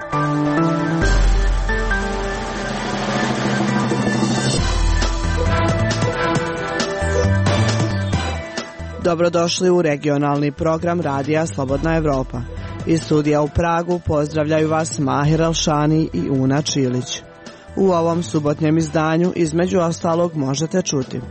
Dobrodošli u regionalni program Radija Slobodna Evropa. Iz studija u Pragu pozdravljaju vas Mahir Alšani i Una Čilić. U ovom subotnjem izdanju između ostalog možete čuti: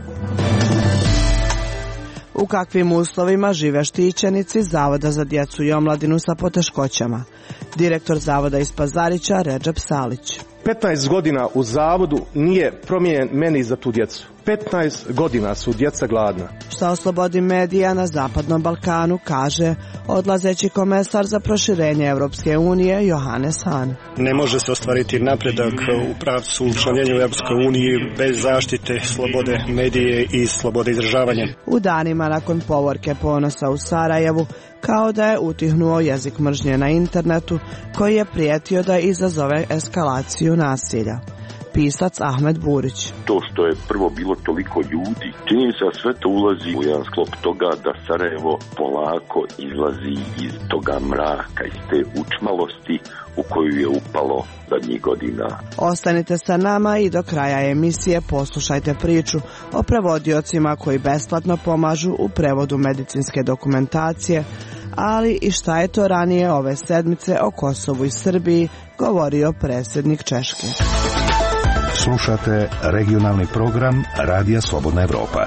u kakvim uslovima žive štićenici Zavoda za djecu i omladinu sa poteškoćama. Direktor Zavoda iz Pazarića Redžep Salić. 15 godina u zavodu nije promijenjen meni za tu djecu. 15 godina su djeca gladna. Šta o slobodi medija na Zapadnom Balkanu kaže odlazeći komesar za proširenje Europske unije Johannes Hahn. Ne može se ostvariti napredak u pravcu učlanjenja u Europskoj uniji bez zaštite slobode medije i slobode izražavanja. U danima nakon povorke ponosa u Sarajevu, kao da je utihnuo jezik mržnje na internetu koji je prijetio da izazove eskalaciju nasilja. Pisac Ahmed Burić. To što je prvo bilo toliko ljudi, čini mi se da sve to ulazi u jedan sklop toga da Sarajevo polako izlazi iz toga mraka, iz te učmalosti u koju je upalo zadnjih godina. Ostanite sa nama i do kraja emisije poslušajte priču o prevodiocima koji besplatno pomažu u prevodu medicinske dokumentacije, ali i šta je to ranije ove sedmice o Kosovu i Srbiji govorio predsjednik Češke. Slušate regionalni program Radija Slobodna Evropa.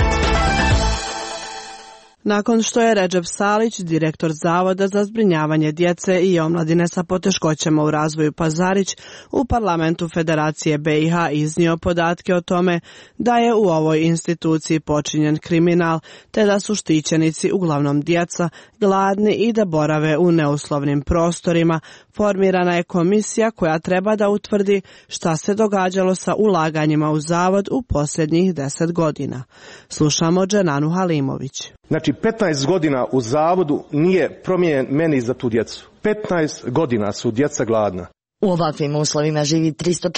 Nakon što je Redžep Salić, direktor Zavoda za zbrinjavanje djece i omladine sa poteškoćama u razvoju Pazarić, u parlamentu Federacije BiH iznio podatke o tome da je u ovoj instituciji počinjen kriminal, te da su štićenici, uglavnom djeca, gladni i da borave u neuslovnim prostorima, formirana je komisija koja treba da utvrdi šta se događalo sa ulaganjima u zavod u posljednjih 10 godina. Slušamo Dženanu Halimović. Znači, 15 godina u zavodu nije promijenjen meni za tu djecu. 15 godina su djeca gladna. U ovakvim uslovima živi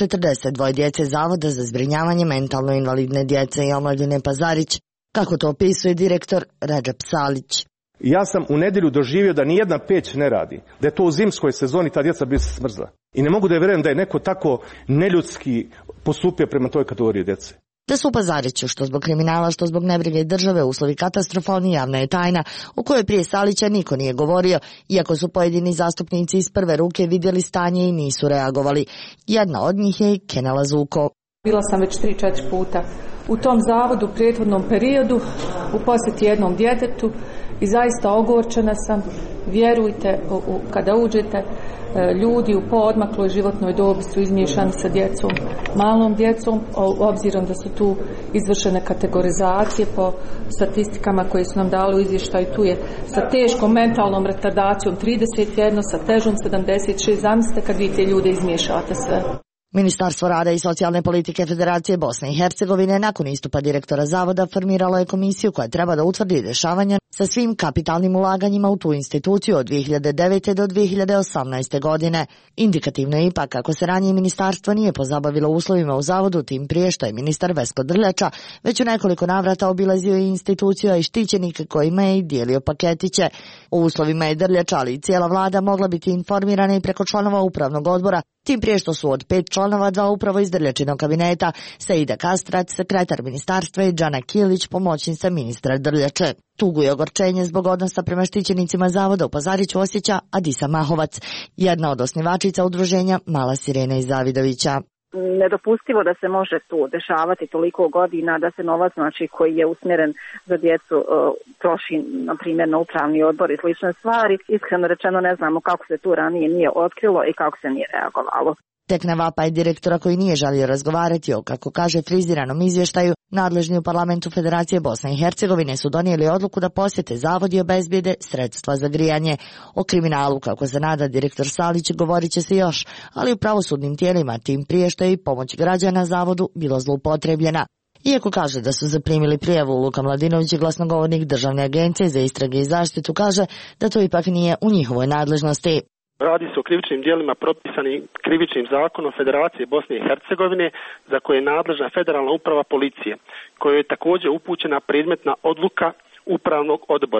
342 djece Zavoda za zbrinjavanje mentalno invalidne djece i omladine Pazarić, kako to opisuje direktor Redžep Salić. Ja sam u nedjelju doživio da nijedna peć ne radi, da je to u zimskoj sezoni ta djeca bi se smrzla. I ne mogu da vjerujem da je neko tako neljudski postupio prema toj kategoriji djece. Da su u Pazariću, što zbog kriminala, što zbog nebrige države, uslovi katastrofalni, javna je tajna, u kojoj prije Salića niko nije govorio, iako su pojedini zastupnici iz prve ruke vidjeli stanje i nisu reagovali. Jedna od njih je Kenela Zuko. Bila sam već 3-4 puta u tom zavodu u prethodnom periodu, u posjeti jednom djetetu i zaista ogorčena sam. Vjerujte, kada uđete, ljudi u poodmakloj životnoj dobi su izmiješani sa djecom, malom djecom, obzirom da su tu izvršene kategorizacije po statistikama koje su nam dali u izvještaju. Tu je sa teškom mentalnom retardacijom 31, sa težom 76, zamislite kad vi te ljude izmiješate sve. Ministarstvo rada i socijalne politike Federacije Bosne i Hercegovine nakon istupa direktora zavoda formiralo je komisiju koja treba da utvrdi dešavanja sa svim kapitalnim ulaganjima u tu instituciju od 2009. do 2018. godine. Indikativno je ipak kako se ranije ministarstvo nije pozabavilo uslovima u zavodu, tim prije što je ministar Vesko Drljača već u nekoliko navrata obilazio i instituciju i štićenike kojima je i dijelio paketiće. U uslovima je Drljača, ali i cijela vlada mogla biti informirana i preko članova upravnog odbora, tim prije što su od 5 članova 2 upravo iz Drljačinog kabineta, Saida Kastrac, sekretar ministarstva, i Džana Kilić, pomoćnica ministra Drljače. Tugu i ogorčenje zbog odnosa prema štićenicima zavoda u Pazariću osjeća Adisa Mahovac, jedna od osnivačica udruženja Mala Sirena iz Zavidovića. Nedopustivo da se može tu dešavati toliko godina, da se novac koji je usmjeren za djecu troši, na primjer, na upravni odbor i slične stvari. Iskreno rečeno ne znamo kako se tu ranije nije otkrilo i kako se nije reagovalo. Tek na vapaj direktora koji nije želio razgovarati o, kako kaže, friziranom izvještaju, nadležni u parlamentu Federacije Bosne i Hercegovine su donijeli odluku da posjete zavod i obezbijede sredstva za grijanje. O kriminalu, kako se nada direktor Salić, govorit će se još, ali u pravosudnim tijelima, tim prije što je i pomoć građana zavodu bilo zloupotrebljena. Iako kaže da su zaprimili prijavu, Luka Mladinović, glasnogovornik Državne agencije za istrage i zaštitu, kaže da to ipak nije u njihovoj nadležnosti. Radi se o krivičnim djelima propisanim krivičnim zakonom Federacije Bosne i Hercegovine, za koje je nadležna federalna uprava policije, kojoj je također upućena predmetna odluka upravnog odbora.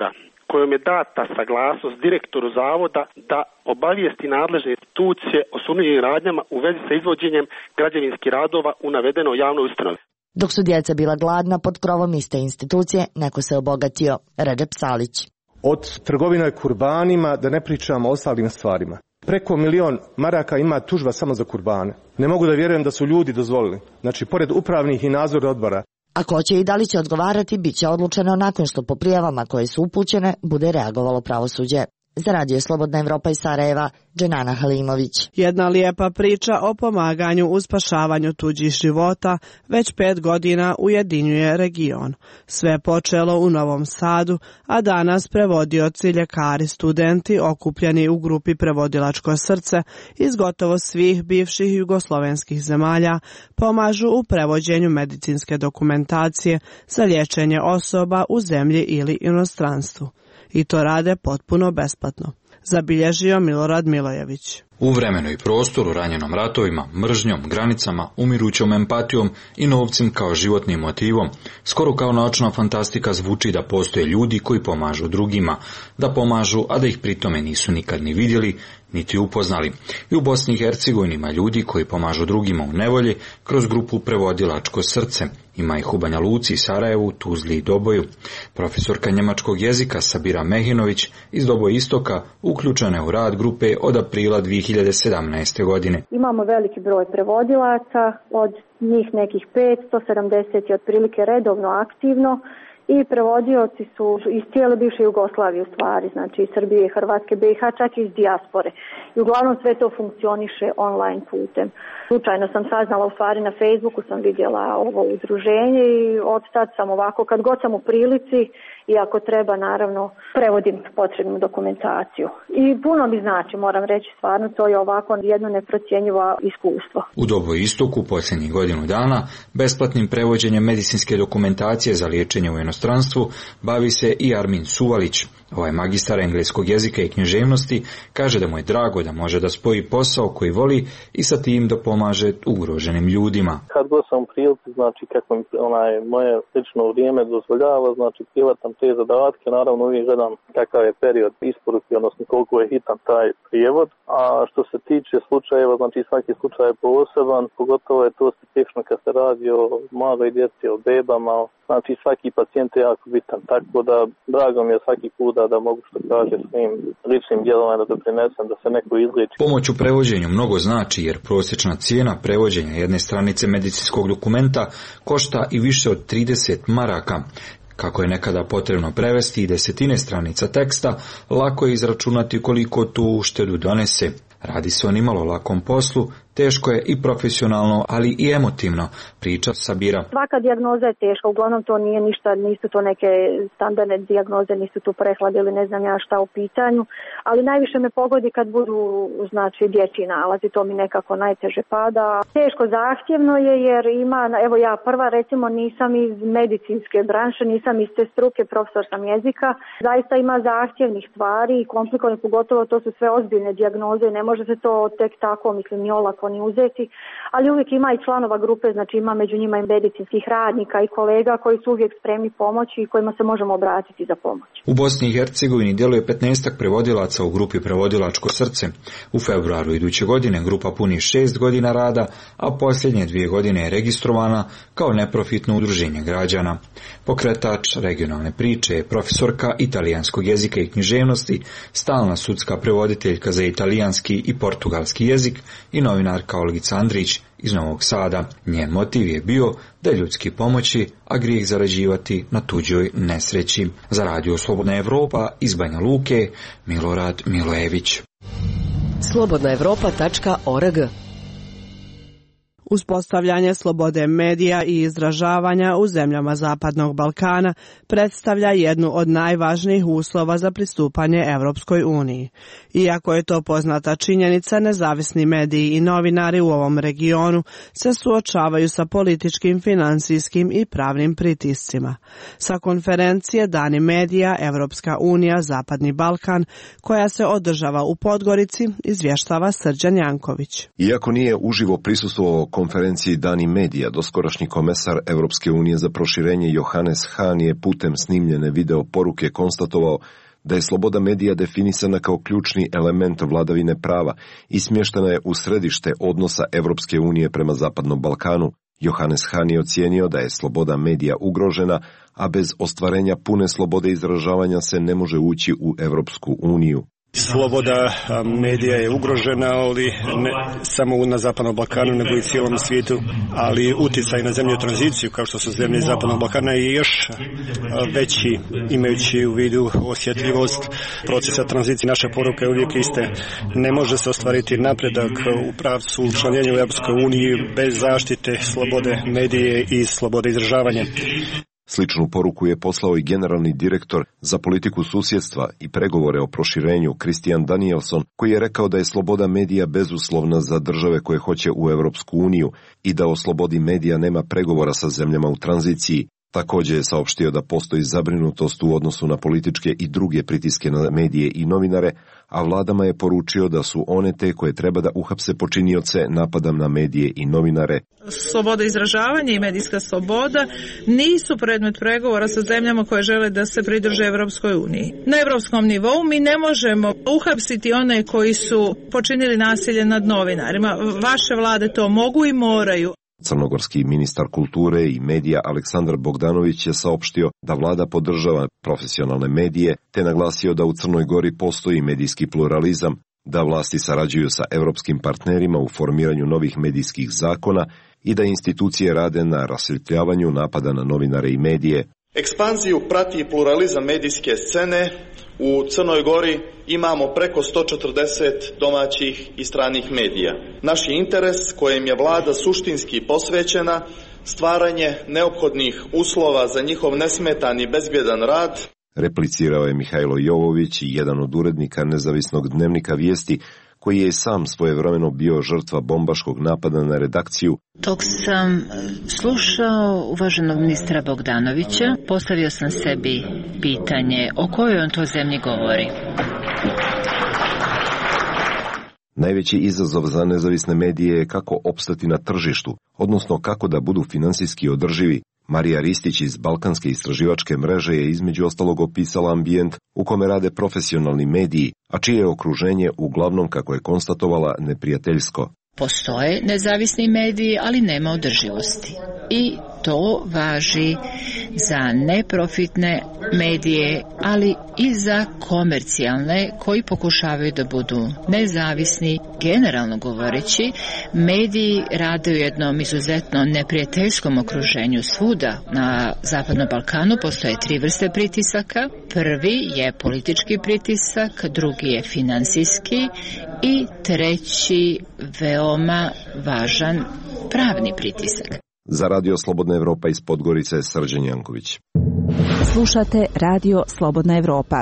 kojom je data saglasnost direktoru zavoda da obavijesti nadležne institucije o sumnjivim radnjama u vezi sa izvođenjem građevinskih radova u navedenoj javnoj ustanovi. Dok su djeca bila gladna pod krovom iste institucije, neko se obogatio. Redžep Salić. Od trgovine kurbanima, da ne pričamo o ostalim stvarima. Preko 1.000.000 maraka ima tužba samo za kurbane. Ne mogu da vjerujem da su ljudi dozvolili. Znači, pored upravnih i nadzornih odbora. A ko će i da li će odgovarati, bit će odlučeno nakon što po prijavama koje su upućene bude reagovalo pravosuđe. Za Radio Slobodna Evropa iz Sarajeva, Dženana Halimović. Jedna lijepa priča o pomaganju u spašavanju tuđih života već 5 godina ujedinjuje region. Sve je počelo u Novom Sadu, a danas prevodioci, ljekari, studenti okupljeni u grupi Prevodilačko srce iz gotovo svih bivših jugoslovenskih zemalja pomažu u prevođenju medicinske dokumentacije za liječenje osoba u zemlji ili inostranstvu. I to rade potpuno besplatno, zabilježio Milorad Milojević. U vremenu i prostoru ranjenom ratovima, mržnjom, granicama, umirućom empatijom i novcem kao životnim motivom, skoro kao naučna fantastika zvuči da postoje ljudi koji pomažu drugima, da pomažu, a da ih pritome nisu nikad ni vidjeli, niti upoznali. I u Bosni i Hercegovini ima ljudi koji pomažu drugima u nevolji kroz grupu Prevodilačko srce. Ima ih u Banja Luci, Sarajevu, Tuzli i Doboju. Profesorka njemačkog jezika Sabira Mehinović iz Doboja Istoka uključena je u rad grupe od aprila 2017. godine. Imamo veliki broj prevodilaca, od njih nekih 570 je otprilike redovno aktivno i prevodioci su iz cijele bivše Jugoslavije u stvari, znači iz Srbije, Hrvatske, BiH, čak i iz dijaspore. I uglavnom sve to funkcioniše online putem. Slučajno sam saznala, u stvari na Facebooku sam vidjela ovo udruženje i od tad sam ovako, kad god sam u prilici i ako treba, naravno, prevodim potrebnu dokumentaciju. I puno mi znači, moram reći, stvarno, to je ovako jedno neprocjenjivo iskustvo. U Doboju Istoku posljednjih godinu dana besplatnim prevođenjem medicinske dokumentacije za liječenje u inostranstvu bavi se i Armin Suvalić. Ovaj magistar engleskog jezika i književnosti kaže da mu je drago da može da spoji posao koji voli i sa tim da pomaže ugroženim ljudima. Kad god sam u prilici, znači kako mi moje lično vrijeme dozvoljava, znači privatam te zadatke, naravno uvijek gledam kakav je period isporuke, odnosno koliko je hitan taj prijevod. A što se tiče slučajeva, znači svaki slučaj je poseban, pogotovo je to specifično kad se radi o maloj djeci, o bebama, znači svaki pacijent je jako bitan, tako da drago mi je svaki put da mogu što kaže svim ličnim djelovanjem da doprinesem da se neko izliječi. Pomoć u prevođenju mnogo znači jer prosječna cijena prevođenja jedne stranice medicinskog dokumenta košta i više od 30 maraka. Kako je nekada potrebno prevesti i desetine stranica teksta, lako je izračunati koliko tu uštedu donese. Radi se o nimalo lakom poslu, teško je i profesionalno, ali i emotivno, priča Sabira. Svaka dijagnoza je teška, uglavnom to nije ništa, nisu to neke standardne dijagnoze, nisu tu prehlad ili ne znam ja šta u pitanju, ali najviše me pogodi kad budu, znači, dječji nalazi, to mi nekako najteže pada. Teško zahtjevno je jer ima, evo ja prva recimo nisam iz medicinske branše, nisam iz te struke, profesor sam jezika, zaista ima zahtjevnih stvari i komplikovane, pogotovo to su sve ozbiljne dijagnoze, ne može se to tek tako, mislim, ni olako ni uzeti, ali uvijek ima i članova grupe, znači ima među njima i medicinskih radnika i kolega koji su uvijek spremni pomoći i kojima se možemo obratiti za pomoć. U Bosni i Hercegovini djeluje 15-ak prevodilaca u grupi Prevodilačko srce. U februaru iduće godine grupa puni 6 godina rada, a posljednje 2 godine je registrovana kao neprofitno udruženje građana. Pokretač regionalne priče je profesorka italijanskog jezika i književnosti, stalna sudska prevoditeljka za italijanski i portugalski jezik i novinarka Olgica Andrić iz Novog Sada. Njen motiv je bio da ljudski pomoći, a grijeh zarađivati na tuđoj nesreći. Za Radio Slobodna Evropa iz Banja Luke, Milorad Milojević. slobodnaevropa.org. Uspostavljanje slobode medija i izražavanja u zemljama Zapadnog Balkana predstavlja jednu od najvažnijih uslova za pristupanje Europskoj uniji. Iako je to poznata činjenica, nezavisni mediji i novinari u ovom regionu se suočavaju sa političkim, financijskim i pravnim pritiscima. Sa konferencije Dani medija Europska unija Zapadni Balkan, koja se održava u Podgorici, izvještava Srđan Janković. Iako nije uživo prisustvovao konferenciji Dani medija, doskorašnji komesar Europske unije za proširenje Johannes Hahn je putem snimljene video poruke konstatovao da je sloboda medija definisana kao ključni element vladavine prava i smještena je u središte odnosa Evropske unije prema Zapadnom Balkanu, Johannes Hahn je ocijenio da je sloboda medija ugrožena, a bez ostvarenja pune slobode izražavanja se ne može ući u Evropsku uniju. Sloboda medija je ugrožena, ali ne samo na Zapadnom Balkanu, nego i cijelom svijetu, ali utjecaj na zemlje u tranziciju, kao što su zemlje Zapadnog Balkana, je još veći, imajući u vidu osjetljivost procesa tranzicije. Naša poruka je uvijek iste. Ne može se ostvariti napredak u pravcu učlanjenja u Europskoj uniji bez zaštite slobode medije i slobode izražavanja. Sličnu poruku je poslao i generalni direktor za politiku susjedstva i pregovore o proširenju Christian Danielson, koji je rekao da je sloboda medija bezuslovna za države koje hoće u Europsku uniju i da o slobodi medija nema pregovora sa zemljama u tranziciji. Također je saopštio da postoji zabrinutost u odnosu na političke i druge pritiske na medije i novinare, a vladama je poručio da su one te koje treba da uhapse počinioce napada na medije i novinare. Sloboda izražavanja i medijska sloboda nisu predmet pregovora sa zemljama koje žele da se pridruže Evropskoj uniji. Na evropskom nivou mi ne možemo uhapsiti one koji su počinili nasilje nad novinarima. Vaše vlade to mogu i moraju. Crnogorski ministar kulture i medija Aleksandar Bogdanović je saopštio da vlada podržava profesionalne medije, te naglasio da u Crnoj Gori postoji medijski pluralizam, da vlasti sarađuju sa evropskim partnerima u formiranju novih medijskih zakona i da institucije rade na rasvjetljavanju napada na novinare i medije. Ekspanziju prati pluralizam medijske scene. U Crnoj Gori imamo preko 140 domaćih i stranih medija. Naš je interes, kojem je vlada suštinski posvećena, stvaranje neophodnih uslova za njihov nesmetan i bezbjedan rad. Replicirao je Mihajlo Jovović, jedan od urednika nezavisnog dnevnika Vijesti, koji je sam svojevremeno bio žrtva bombaškog napada na redakciju. Dok sam slušao uvaženog ministra Bogdanovića, postavio sam sebi pitanje o kojoj on to zemlji govori. Najveći izazov za nezavisne medije je kako opstati na tržištu, odnosno kako da budu finansijski održivi. Marija Ristić iz Balkanske istraživačke mreže je između ostalog opisala ambijent u kome rade profesionalni mediji, a čije je okruženje uglavnom, kako je konstatovala, neprijateljsko. Postoje nezavisni mediji, ali nema održivosti. I to važi za neprofitne medije, ali i za komercijalne koji pokušavaju da budu nezavisni. Generalno govoreći, mediji rade u jednom izuzetno neprijateljskom okruženju svuda. Na Zapadnom Balkanu postoje 3 vrste pritisaka. Prvi je politički pritisak, drugi je finansijski i treći veoma važan pravni pritisak. Za Radio Slobodna Evropa iz Podgorice, Srđan Janković. Slušate Radio Slobodna Evropa.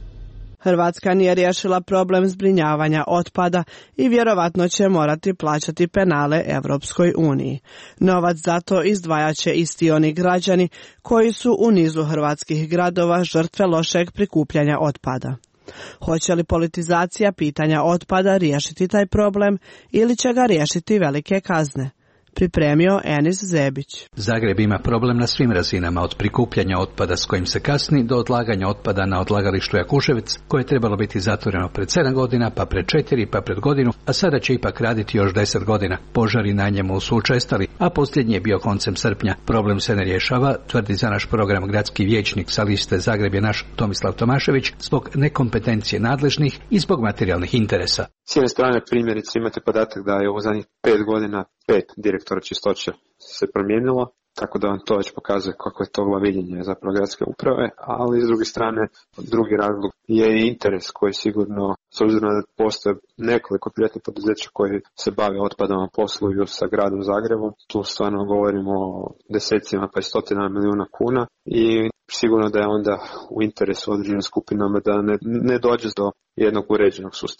Hrvatska nije riješila problem zbrinjavanja otpada i vjerovatno će morati plaćati penale Evropskoj uniji. Novac za to izdvajat će isti oni građani koji su u nizu hrvatskih gradova žrtve lošeg prikupljanja otpada. Hoće li politizacija pitanja otpada riješiti taj problem ili će ga riješiti velike kazne? Pripremio Enis Zebić. Zagreb ima problem na svim razinama, od prikupljanja otpada s kojim se kasni do odlaganja otpada na odlagalištu Jakuševac, koje je trebalo biti zatvoreno pred 7 godina, pa pred 4, pa pred godinu, a sada će ipak raditi još 10 godina. Požari na njemu su učestali, a posljednji je bio koncem srpnja. Problem se ne rješava, tvrdi za naš program gradski vijećnik sa liste Zagreb je naš Tomislav Tomašević, zbog nekompetencije nadležnih i zbog materijalnih interesa. S jedne strane, primjerice, imate podatak da je u zadnjih 5 godina 5 direktora čistoće se promijenilo, tako da vam to već pokazuje kako je to glaviljenje zapravo gradske uprave, ali s druge strane, drugi razlog je interes koji sigurno, s obzirom da postoje nekoliko privatnih poduzeća koji se bave otpadom, posluju sa gradom Zagrebom, tu stvarno govorimo o desecima pa i stotinama milijuna kuna i sigurno da je onda u interesu određenim skupinama da ne dođe do jednog uređenog sustava.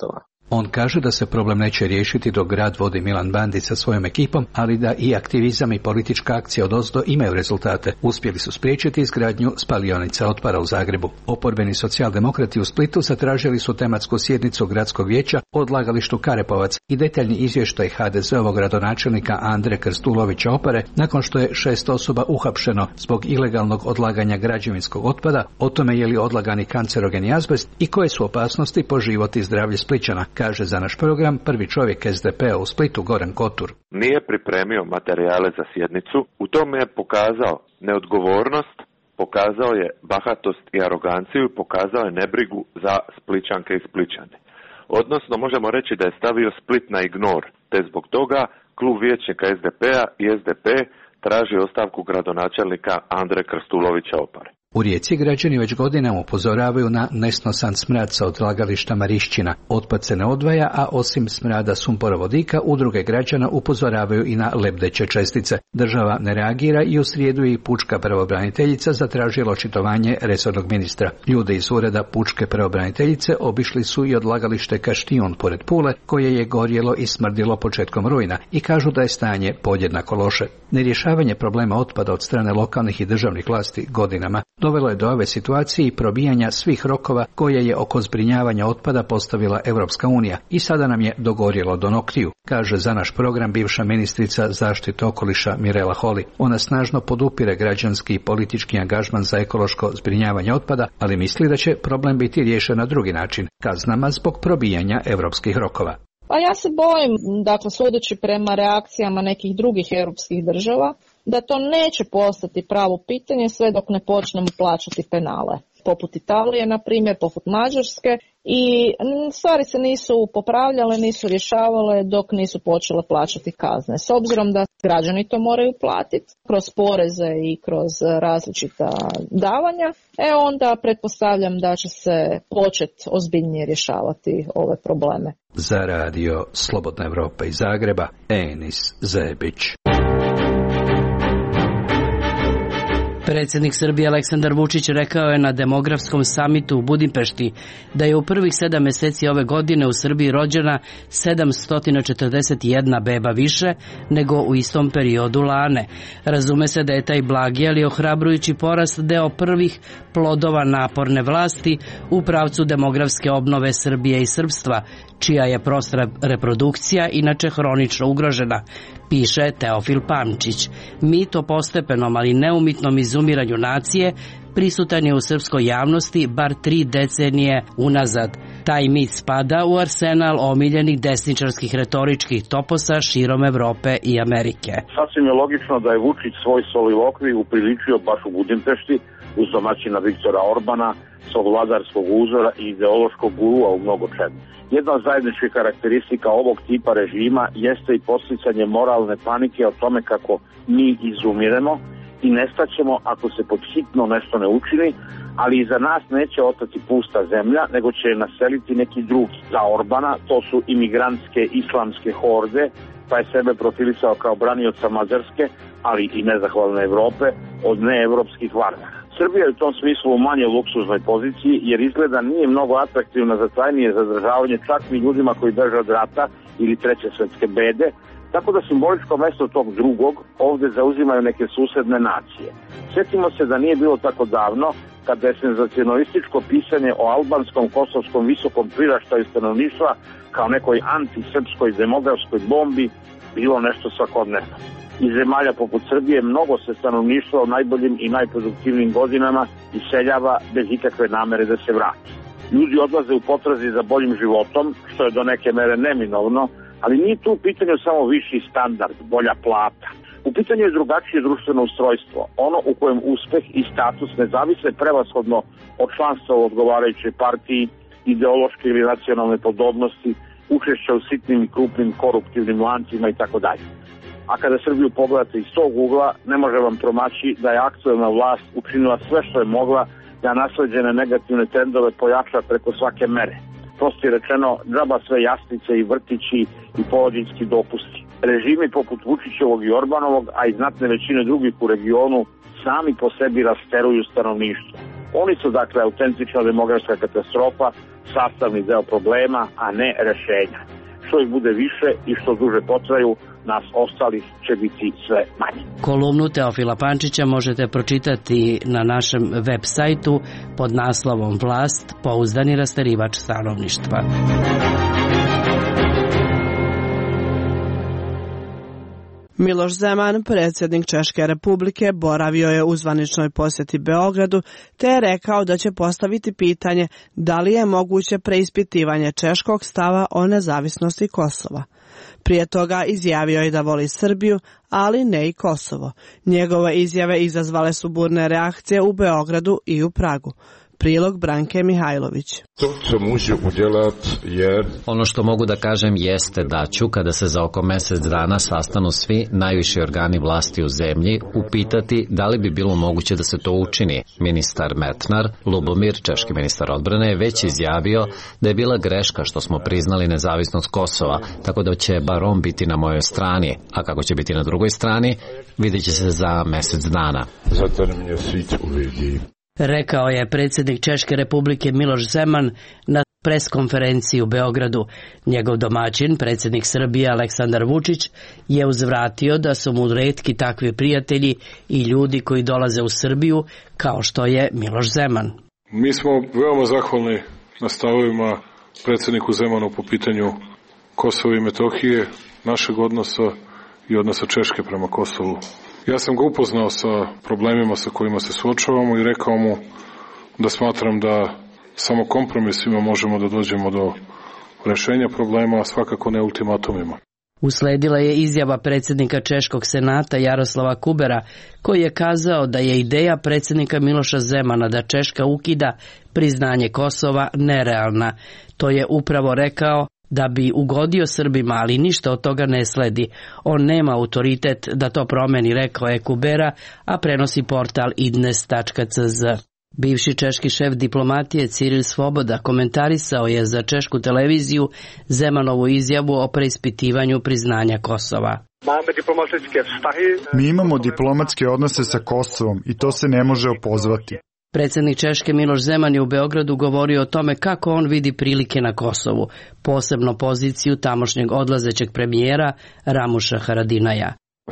On kaže da se problem neće riješiti dok grad vodi Milan Bandić sa svojom ekipom, ali da i aktivizam i politička akcija odozdo imaju rezultate. Uspjeli su spriječiti izgradnju spalionica otpada u Zagrebu. Oporbeni socijaldemokrati u Splitu zatražili su tematsku sjednicu gradskog vijeća o odlagalištu Karepovac i detaljni izvještaj HDZ-ovog gradonačelnika Andre Krstulovića Opare nakon što je 6 osoba uhapšeno zbog ilegalnog odlaganja građevinskog otpada, o tome je li odlagani kancerogeni azbest i koje su opasnosti po život i zdravlje Splićana, kaže za naš program prvi čovjek SDP-a u Splitu Goran Kotur. Nije pripremio materijale za sjednicu, u tome je pokazao neodgovornost, pokazao je bahatost i aroganciju i pokazao je nebrigu za Splićanke i Splićane. Odnosno, možemo reći da je stavio Split na ignor, te zbog toga klub vijećnika SDP-a i SDP traži ostavku gradonačelnika Andre Krstulovića Opare. U Rijeci građani već godinama upozoravaju na nesnosan smrad sa odlagališta Marišćina. Otpad se ne odvaja, a osim smrada sumporovodika, udruge građana upozoravaju i na lebdeće čestice. Država ne reagira i u srijedu je i pučka pravobraniteljica zatražila očitovanje resornog ministra. Ljude iz ureda pučke pravobraniteljice obišli su i odlagalište Kaštijun pored Pule, koje je gorjelo i smrdilo početkom rujna i kažu da je stanje podjednako loše. Nerješavanje problema otpada od strane lokalnih i državnih vlasti godinama dovelo je do ove situacije i probijanja svih rokova koje je oko zbrinjavanja otpada postavila Europska unija i sada nam je dogorjelo do noktiju, kaže za naš program bivša ministrica zaštite okoliša Mirela Holy. Ona snažno podupire građanski i politički angažman za ekološko zbrinjavanje otpada, ali misli da će problem biti riješen na drugi način, kaznama zbog probijanja europskih rokova. Pa ja se bojim, dakle, sudeći prema reakcijama nekih drugih europskih država, da to neće postati pravo pitanje sve dok ne počnemo plaćati penale. Poput Italije, na primjer, poput Mađarske, i stvari se nisu popravljale, nisu rješavale dok nisu počele plaćati kazne. S obzirom da građani to moraju platiti kroz poreze i kroz različita davanja, onda pretpostavljam da će se početi ozbiljnije rješavati ove probleme. Za radio Slobodna Evropa iz Zagreba, Enis Zebić. Predsjednik Srbije Aleksandar Vučić rekao je na demografskom samitu u Budimpešti da je u prvih 7 mjeseci ove godine u Srbiji rođena 741 beba više nego u istom periodu lane. Razume se da je taj blagi, ali ohrabrujući porast deo prvih plodova naporne vlasti u pravcu demografske obnove Srbije i srpstva, čija je prostra reprodukcija inače hronično ugrožena, piše Teofil Pamčić. Mit o postepenom, ali neumitnom izumiranju nacije prisutan je u srpskoj javnosti bar 3 decenije unazad. Taj mit spada u arsenal omiljenih desničarskih retoričkih toposa širom Evrope i Amerike. Sasvim je logično da je Vučić svoj solilokvi upriličio baš u Budimpešti uz domaćina Viktora Orbana, svog vladarskog uzora i ideološkog gurua u mnogo čemu. Jedna od zajedničkih karakteristika ovog tipa režima jeste i podsticanje moralne panike o tome kako mi izumiremo i nestaćemo ako se pod hitno nešto ne učini, ali iza nas neće ostati pusta zemlja, nego će je naseliti neki drugi. Za Orbana to su imigrantske islamske horde, pa je sebe profilisao kao branioca Mađarske, ali i nezahvalne Evrope od neevropskih varvara. Srbija je u tom smislu u manje luksuznoj poziciji, jer izgleda nije mnogo atraktivna za trajnije zadržavanje čak ni ljudima koji beže od rata ili treće svetske bede, tako da simboličko mesto tog drugog ovdje zauzimaju neke susedne nacije. Sjetimo se da nije bilo tako davno kada je senzacionalističko pisanje o albanskom kosovskom visokom priraštaju stanovništva kao nekoj antisrpskoj demografskoj bombi bilo nešto svakodnevno. Iz zemalja poput Srbije mnogo se stanovništva u najboljim i najproduktivnijim godinama iseljava bez ikakve namere da se vrati. Ljudi odlaze u potrazi za boljim životom, što je do neke mere neminovno, ali nije tu u pitanju samo viši standard, bolja plata. U pitanju je drugačije društveno ustrojstvo, ono u kojem uspeh i status ne zavise prevashodno od članstva u odgovarajućoj partiji, ideološke ili nacionalne podobnosti, učešća u sitnim i krupnim koruptivnim lancima itd. A kada Srbiju pogledate iz tog ugla, ne može vam promaći da je aktuelna vlast učinila sve što je mogla da nasleđene negativne trendove pojača preko svake mere. Prosto je rečeno, džaba sve jaslice i vrtići i porodiljski dopusti. Režimi poput Vučićevog i Orbanovog, a i znatne većine drugih u regionu, sami po sebi rasteruju stanovništvo. Oni su dakle autentična demografska katastrofa, sastavni deo problema, a ne rešenja. Što ih bude više i što duže potraju, nas ostalih će biti sve manje. Kolumnu Teofila Pančića možete pročitati na našem web sajtu pod naslovom Vlast, pouzdani rastarivač stanovništva. Miloš Zeman, predsjednik Češke republike, boravio je u zvaničnoj posjeti Beogradu te je rekao da će postaviti pitanje da li je moguće preispitivanje češkog stava o nezavisnosti Kosova. Prije toga izjavio je da voli Srbiju, ali ne i Kosovo. Njegove izjave izazvale su burne reakcije u Beogradu i u Pragu. Prilog Branke Mihajlović. Ono što mogu da kažem jeste da ću, kada se za oko mjesec dana sastanu svi najviši organi vlasti u zemlji, upitati da li bi bilo moguće da se to učini. Ministar Metnar, Lubomir, češki ministar odbrane, je već izjavio da je bila greška što smo priznali nezavisnost Kosova, tako da će bar on biti na mojoj strani, a kako će biti na drugoj strani, vidjet će se za mjesec dana. Rekao je predsjednik Češke republike Miloš Zeman na preskonferenciji u Beogradu. Njegov domaćin, predsjednik Srbije Aleksandar Vučić, je uzvratio da su mu retki takvi prijatelji i ljudi koji dolaze u Srbiju, kao što je Miloš Zeman. Mi smo veoma zahvalni na stavovima predsjedniku Zemanu po pitanju Kosova i Metohije, našeg odnosa i odnosa Češke prema Kosovu. Ja sam ga upoznao sa problemima sa kojima se suočavamo i rekao mu da smatram da samo kompromisima možemo da dođemo do rešenja problema, a svakako ne ultimatumima. Usledila je izjava predsjednika Češkog senata Jaroslava Kubera, koji je kazao da je ideja predsjednika Miloša Zemana da Češka ukida priznanje Kosova nerealna. To je upravo rekao da bi ugodio Srbima, ali ništa od toga ne sledi. On nema autoritet da to promeni, rekao je Kubera, a prenosi portal idnes.cz. Bivši češki šef diplomatije Ciril Svoboda komentarisao je za češku televiziju Zemanovu izjavu o preispitivanju priznanja Kosova. Mi imamo diplomatske odnose sa Kosovom i to se ne može opozvati. Predsjednik Češke Miloš Zeman je u Beogradu govorio o tome kako on vidi prilike na Kosovu, posebno poziciju tamošnjeg odlazećeg premijera Ramuša Haradinaja.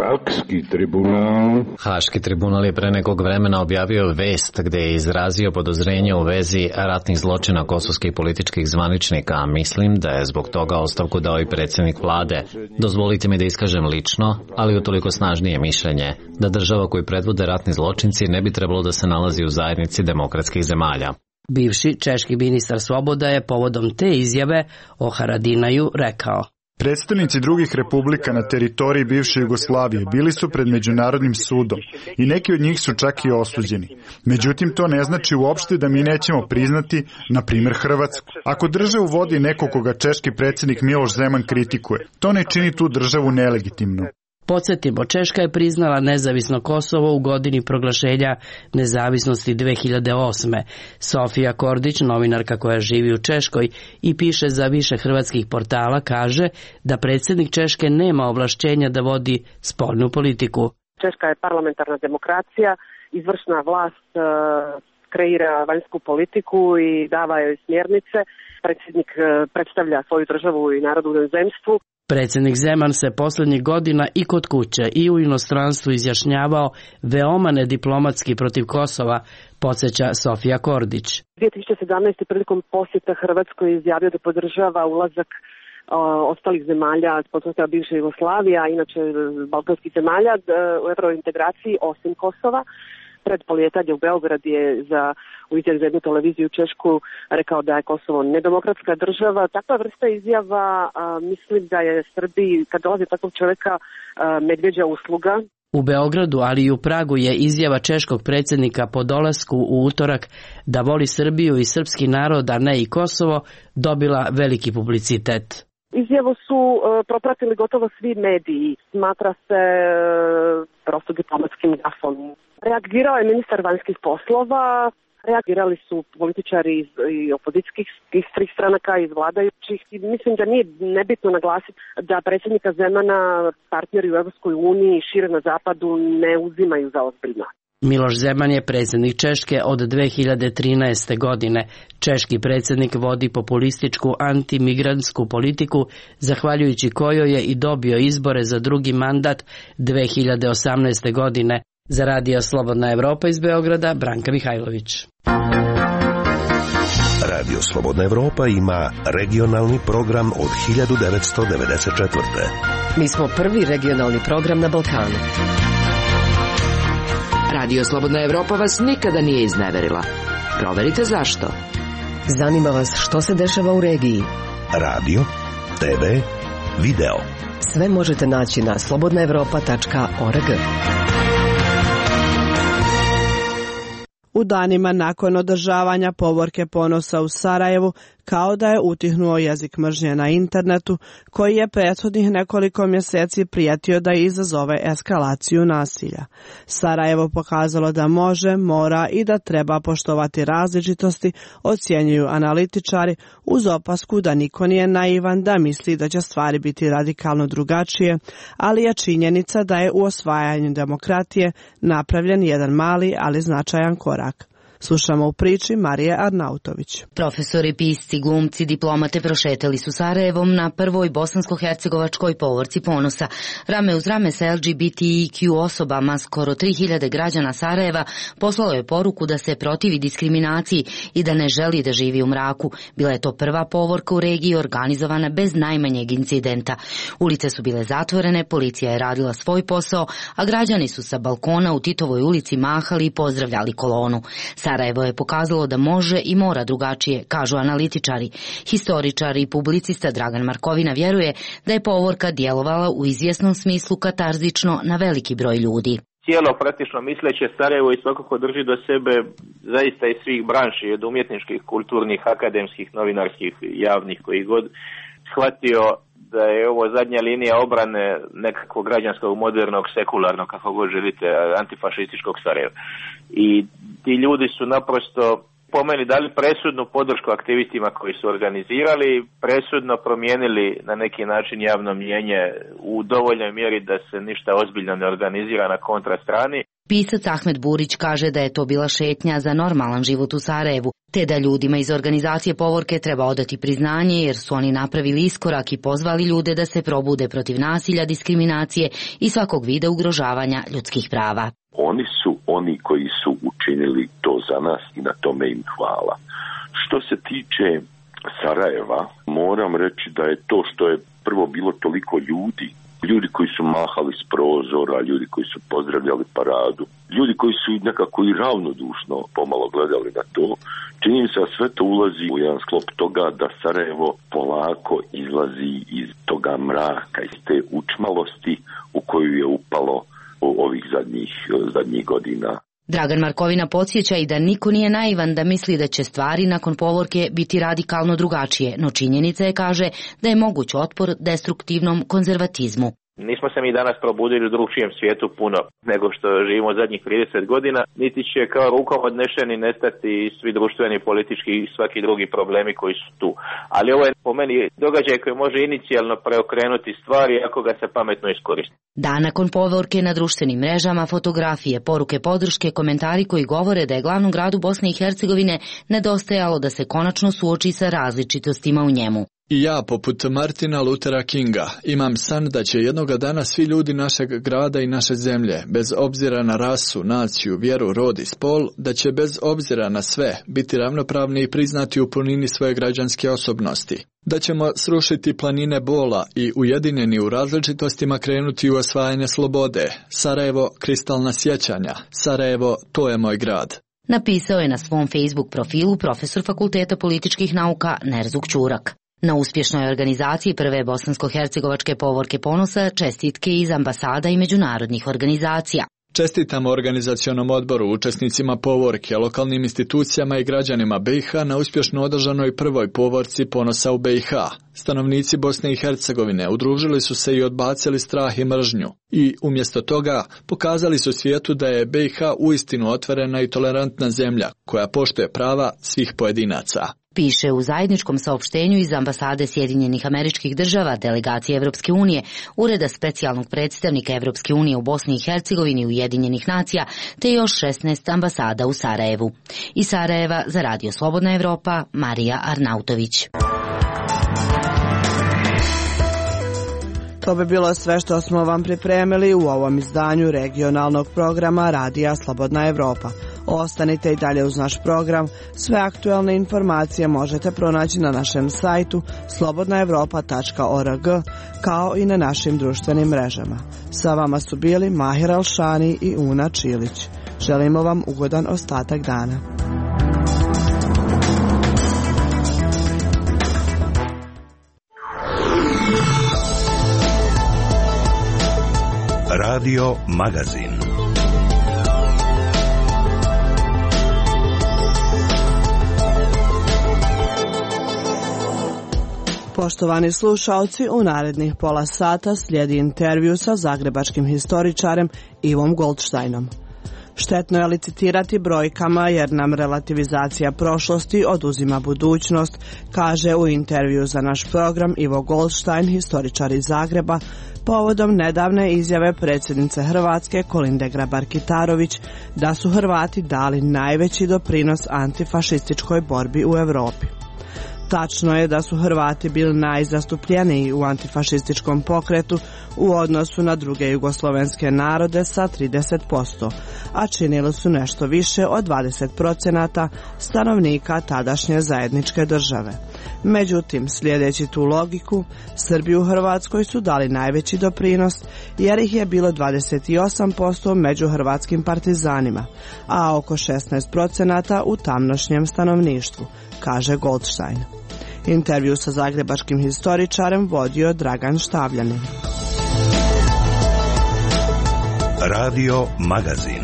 Haški tribunal je pre nekog vremena objavio vest gde je izrazio podozrenje u vezi ratnih zločina kosovskih političkih zvaničnika, a mislim da je zbog toga ostavku dao i predsjednik vlade. Dozvolite mi da iskažem lično, ali utoliko snažnije mišljenje, da država koju predvode ratni zločinci ne bi trebalo da se nalazi u zajednici demokratskih zemalja. Bivši češki ministar Svoboda je povodom te izjave o Haradinaju rekao: Predstavnici drugih republika na teritoriji bivše Jugoslavije bili su pred Međunarodnim sudom i neki od njih su čak i osuđeni. Međutim, to ne znači uopšte da mi nećemo priznati, na primjer, Hrvatsku. Ako državu vodi neko koga češki predsjednik Miloš Zeman kritikuje, to ne čini tu državu nelegitimno. Podsjetimo, Češka je priznala nezavisno Kosovo u godini proglašenja nezavisnosti 2008. Sofija Kordić, novinarka koja živi u Češkoj i piše za više hrvatskih portala, kaže da predsjednik Češke nema ovlašćenja da vodi spoljnu politiku. Češka je parlamentarna demokracija, izvršna vlast kreira vanjsku politiku i dava joj smjernice. Predsjednik predstavlja svoju državu i narod u inozemstvu. Predsjednik Zeman se posljednjih godina i kod kuće i u inostranstvu izjašnjavao veoma nediplomatski protiv Kosova, podsjeća Sofija Kordić. 2017. prilikom posjeta Hrvatskoj izjavio da podržava ulazak ostalih zemalja, područja bivše Jugoslavije, a inače balkanskih zemalja u eurointegraciji osim Kosova. Pred polijetanje u Beograd je u izjavi za jednu televiziju Češku rekao da je Kosovo nedemokratska država. Takva vrsta izjava mislim da je Srbiji, kad dolazi takvog čovjeka, medvjeđa usluga. U Beogradu, ali i u Pragu je izjava češkog predsjednika po dolasku u utorak da voli Srbiju i srpski narod, a ne i Kosovo, dobila veliki publicitet. Izjavu su propratili gotovo svi mediji. Smatra se prosto diplomatskim gafom. Reagirao je ministar vanjskih poslova, reagirali su političari iz opozicijskih svih stranaka, iz vladajućih. Mislim da nije nebitno naglasiti da predsjednika Zemana partneri u Europskoj uniji i šire na zapadu ne uzimaju za ozbiljno. Miloš Zeman je predsjednik Češke od 2013. godine. Češki predsjednik vodi populističku antimigrantsku politiku, zahvaljujući kojoj je i dobio izbore za drugi mandat 2018. godine. Za Radio Slobodna Evropa iz Beograda, Branka Mihajlović. Radio Slobodna Evropa ima regionalni program od 1994. Mi smo prvi regionalni program na Balkanu. Radio Slobodna Evropa vas nikada nije izneverila. Proverite zašto. Zanima vas što se dešava u regiji. Radio, TV, video. Sve možete naći na slobodnaevropa.org. U danima nakon održavanja povorke ponosa u Sarajevu, kao da je utihnuo jezik mržnje na internetu, koji je prethodnih nekoliko mjeseci prijetio da izazove eskalaciju nasilja. Sarajevo pokazalo da može, mora i da treba poštovati različitosti, ocjenjuju analitičari, uz opasku da niko nije naivan da misli da će stvari biti radikalno drugačije, ali je činjenica da je u osvajanju demokratije napravljen jedan mali, ali značajan korak. Slušamo u priči Marije Arnautović. Profesori, pisci, glumci, diplomate prošetali su Sarajevom na prvoj bosansko-hercegovačkoj povorci ponosa. Rame uz rame sa LGBTIQ osobama, skoro 3000 građana Sarajeva poslalo je poruku da se protivi diskriminaciji i da ne želi da živi u mraku. Bila je to prva povorka u regiji organizovana bez najmanjeg incidenta. Ulice su bile zatvorene, policija je radila svoj posao, a građani su sa balkona u Titovoj ulici mahali i pozdravljali kolonu. Sarajevo je pokazalo da može i mora drugačije, kažu analitičari. Historičar i publicista Dragan Markovina vjeruje da je povorka djelovala u izvjesnom smislu katarzično na veliki broj ljudi. Cijelo praktično misleće Sarajevo i svakako drži do sebe zaista iz svih branši, od umjetničkih, kulturnih, akademskih, novinarskih, javnih, koji god shvatio da je ovo zadnja linija obrane nekakvog građanskog, modernog, sekularnog, kako god želite, antifašističkog Sarajeva. I ti ljudi su naprosto po meni dali presudnu podršku aktivistima koji su organizirali, presudno promijenili na neki način javno mnijenje u dovoljnoj mjeri da se ništa ozbiljno ne organizira na kontrastrani. Pisac Ahmed Burić kaže da je to bila šetnja za normalan život u Sarajevu, te da ljudima iz organizacije povorke treba odati priznanje jer su oni napravili iskorak i pozvali ljude da se probude protiv nasilja, diskriminacije i svakog vida ugrožavanja ljudskih prava. Oni su oni koji su učinili to za nas i na tome im hvala. Što se tiče Sarajeva, moram reći da je to što je prvo bilo toliko ljudi koji su mahali s prozora, ljudi koji su pozdravljali paradu, ljudi koji su nekako i ravnodušno pomalo gledali na to, čini mi se da sve to ulazi u jedan sklop toga da Sarajevo polako izlazi iz toga mraka, iz te učmalosti u koju je upalo ovih zadnjih godina. Dragan Markovina podsjeća i da niko nije naivan da misli da će stvari nakon povorke biti radikalno drugačije, no činjenica je, kaže, da je moguć otpor destruktivnom konzervatizmu. Nismo se mi danas probudili u drugčijem svijetu puno nego što živimo zadnjih 30 godina, niti će kao rukom odnešeni nestati svi društveni, politički i svaki drugi problemi koji su tu. Ali ovo je po meni događaj koji može inicijalno preokrenuti stvari ako ga se pametno iskoristi. Dan nakon povorke na društvenim mrežama, fotografije, poruke podrške, komentari koji govore da je glavnom gradu Bosne i Hercegovine nedostajalo da se konačno suoči sa različitostima u njemu. I ja, poput Martina Luthera Kinga, imam san da će jednoga dana svi ljudi našeg grada i naše zemlje, bez obzira na rasu, naciju, vjeru, rod i spol, da će bez obzira na sve biti ravnopravni i priznati u punini svoje građanske osobnosti. Da ćemo srušiti planine bola i ujedinjeni u različitostima krenuti u osvajanje slobode. Sarajevo, kristalna sjećanja. Sarajevo, to je moj grad. Napisao je na svom Facebook profilu profesor Fakulteta političkih nauka Nerzuk Ćurak. Na uspješnoj organizaciji prve bosansko-hercegovačke povorke ponosa čestitke iz ambasada i međunarodnih organizacija. Čestitamo organizacionom odboru, učesnicima povorke, lokalnim institucijama i građanima BiH na uspješno održanoj prvoj povorci ponosa u BiH. Stanovnici Bosne i Hercegovine udružili su se i odbacili strah i mržnju. I umjesto toga pokazali su svijetu da je BiH uistinu otvorena i tolerantna zemlja koja poštuje prava svih pojedinaca. piše u zajedničkom saopštenju iz ambasade Sjedinjenih Američkih Država, delegacije Evropske unije, Ureda specijalnog predstavnika Evropske unije u Bosni i Hercegovini i Ujedinjenih nacija, te još 16 ambasada u Sarajevu. Iz Sarajeva za Radio Slobodna Evropa, Marija Arnautović. To bi bilo sve što smo vam pripremili u ovom izdanju regionalnog programa Radija Slobodna Evropa. Ostanite i dalje uz naš program. Sve aktualne informacije možete pronaći na našem sajtu slobodnaevropa.org kao i na našim društvenim mrežama. Sa vama su bili Mahir Alšani i Una Čilić. Želimo vam ugodan ostatak dana. Radio Magazin. Poštovani slušaoci, u narednih pola sata slijedi intervju sa zagrebačkim historičarem Ivom Goldsteinom. Štetno je licitirati brojkama jer nam relativizacija prošlosti oduzima budućnost, kaže u intervju za naš program Ivo Goldstein, historičar iz Zagreba, povodom nedavne izjave predsjednice Hrvatske Kolinde Grabar-Kitarović da su Hrvati dali najveći doprinos antifašističkoj borbi u Europi. Tačno je da su Hrvati bili najzastupljeniji u antifašističkom pokretu u odnosu na druge jugoslovenske narode sa 30%, a činili su nešto više od 20% stanovnika tadašnje zajedničke države. Međutim, slijedeći tu logiku, Srbi u Hrvatskoj su dali najveći doprinos jer ih je bilo 28% među hrvatskim partizanima, a oko 16% u tamnošnjem stanovništvu, kaže Goldstein. Intervju sa zagrebačkim historičarem vodio Dragan Štavljanin. Radio Magazin.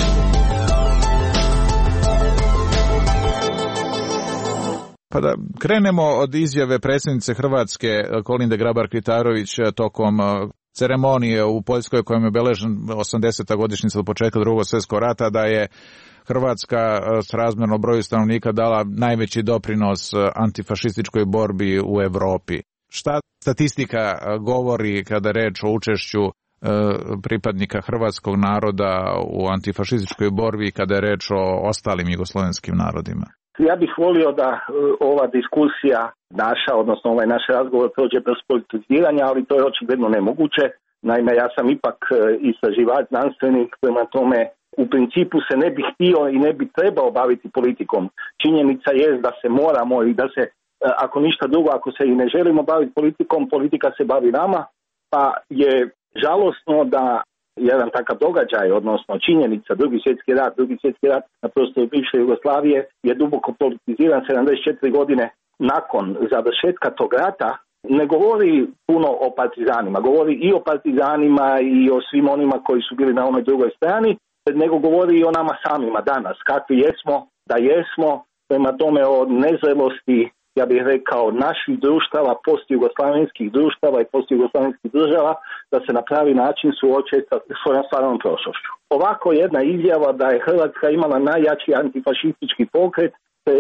Pa da krenemo od izjave predsjednice Hrvatske Kolinde Grabar-Kitarović tokom ceremonije u Poljskoj kojom je obeležen 80. godišnjica od početka Drugog svjetskog rata, da je Hrvatska srazmjerno broju stanovnika dala najveći doprinos antifašističkoj borbi u Europi. Šta statistika govori kada reč o učešću pripadnika hrvatskog naroda u antifašističkoj borbi kada je reč o ostalim jugoslovenskim narodima? Ja bih volio da ova diskusija naša, odnosno ovaj naš razgovor prođe bez politiziranja, ali to je očigledno nemoguće. Naime, ja sam ipak istraživač, znanstvenik, prema tome u principu se ne bih htio i ne bi trebao baviti politikom. Činjenica je da se moramo i da se, ako ništa drugo, ako se i ne želimo baviti politikom, politika se bavi nama, pa je žalosno da jedan takav događaj, odnosno činjenica, drugi svjetski rat na prostoru bivše Jugoslavije je duboko politiziran 74 godine nakon završetka tog rata, ne govori puno o partizanima, govori i o partizanima i o svim onima koji su bili na onoj drugoj strani, nego govori i o nama samima danas, kakvi jesmo, da jesmo, prema tome o nezrelosti, ja bih rekao, naših društava, postjugoslavenskih društava i postjugoslavenskih država, da se na pravi način suoče sa svojom stvarnom prošlošću. Ovako jedna izjava da je Hrvatska imala najjači antifašistički pokret,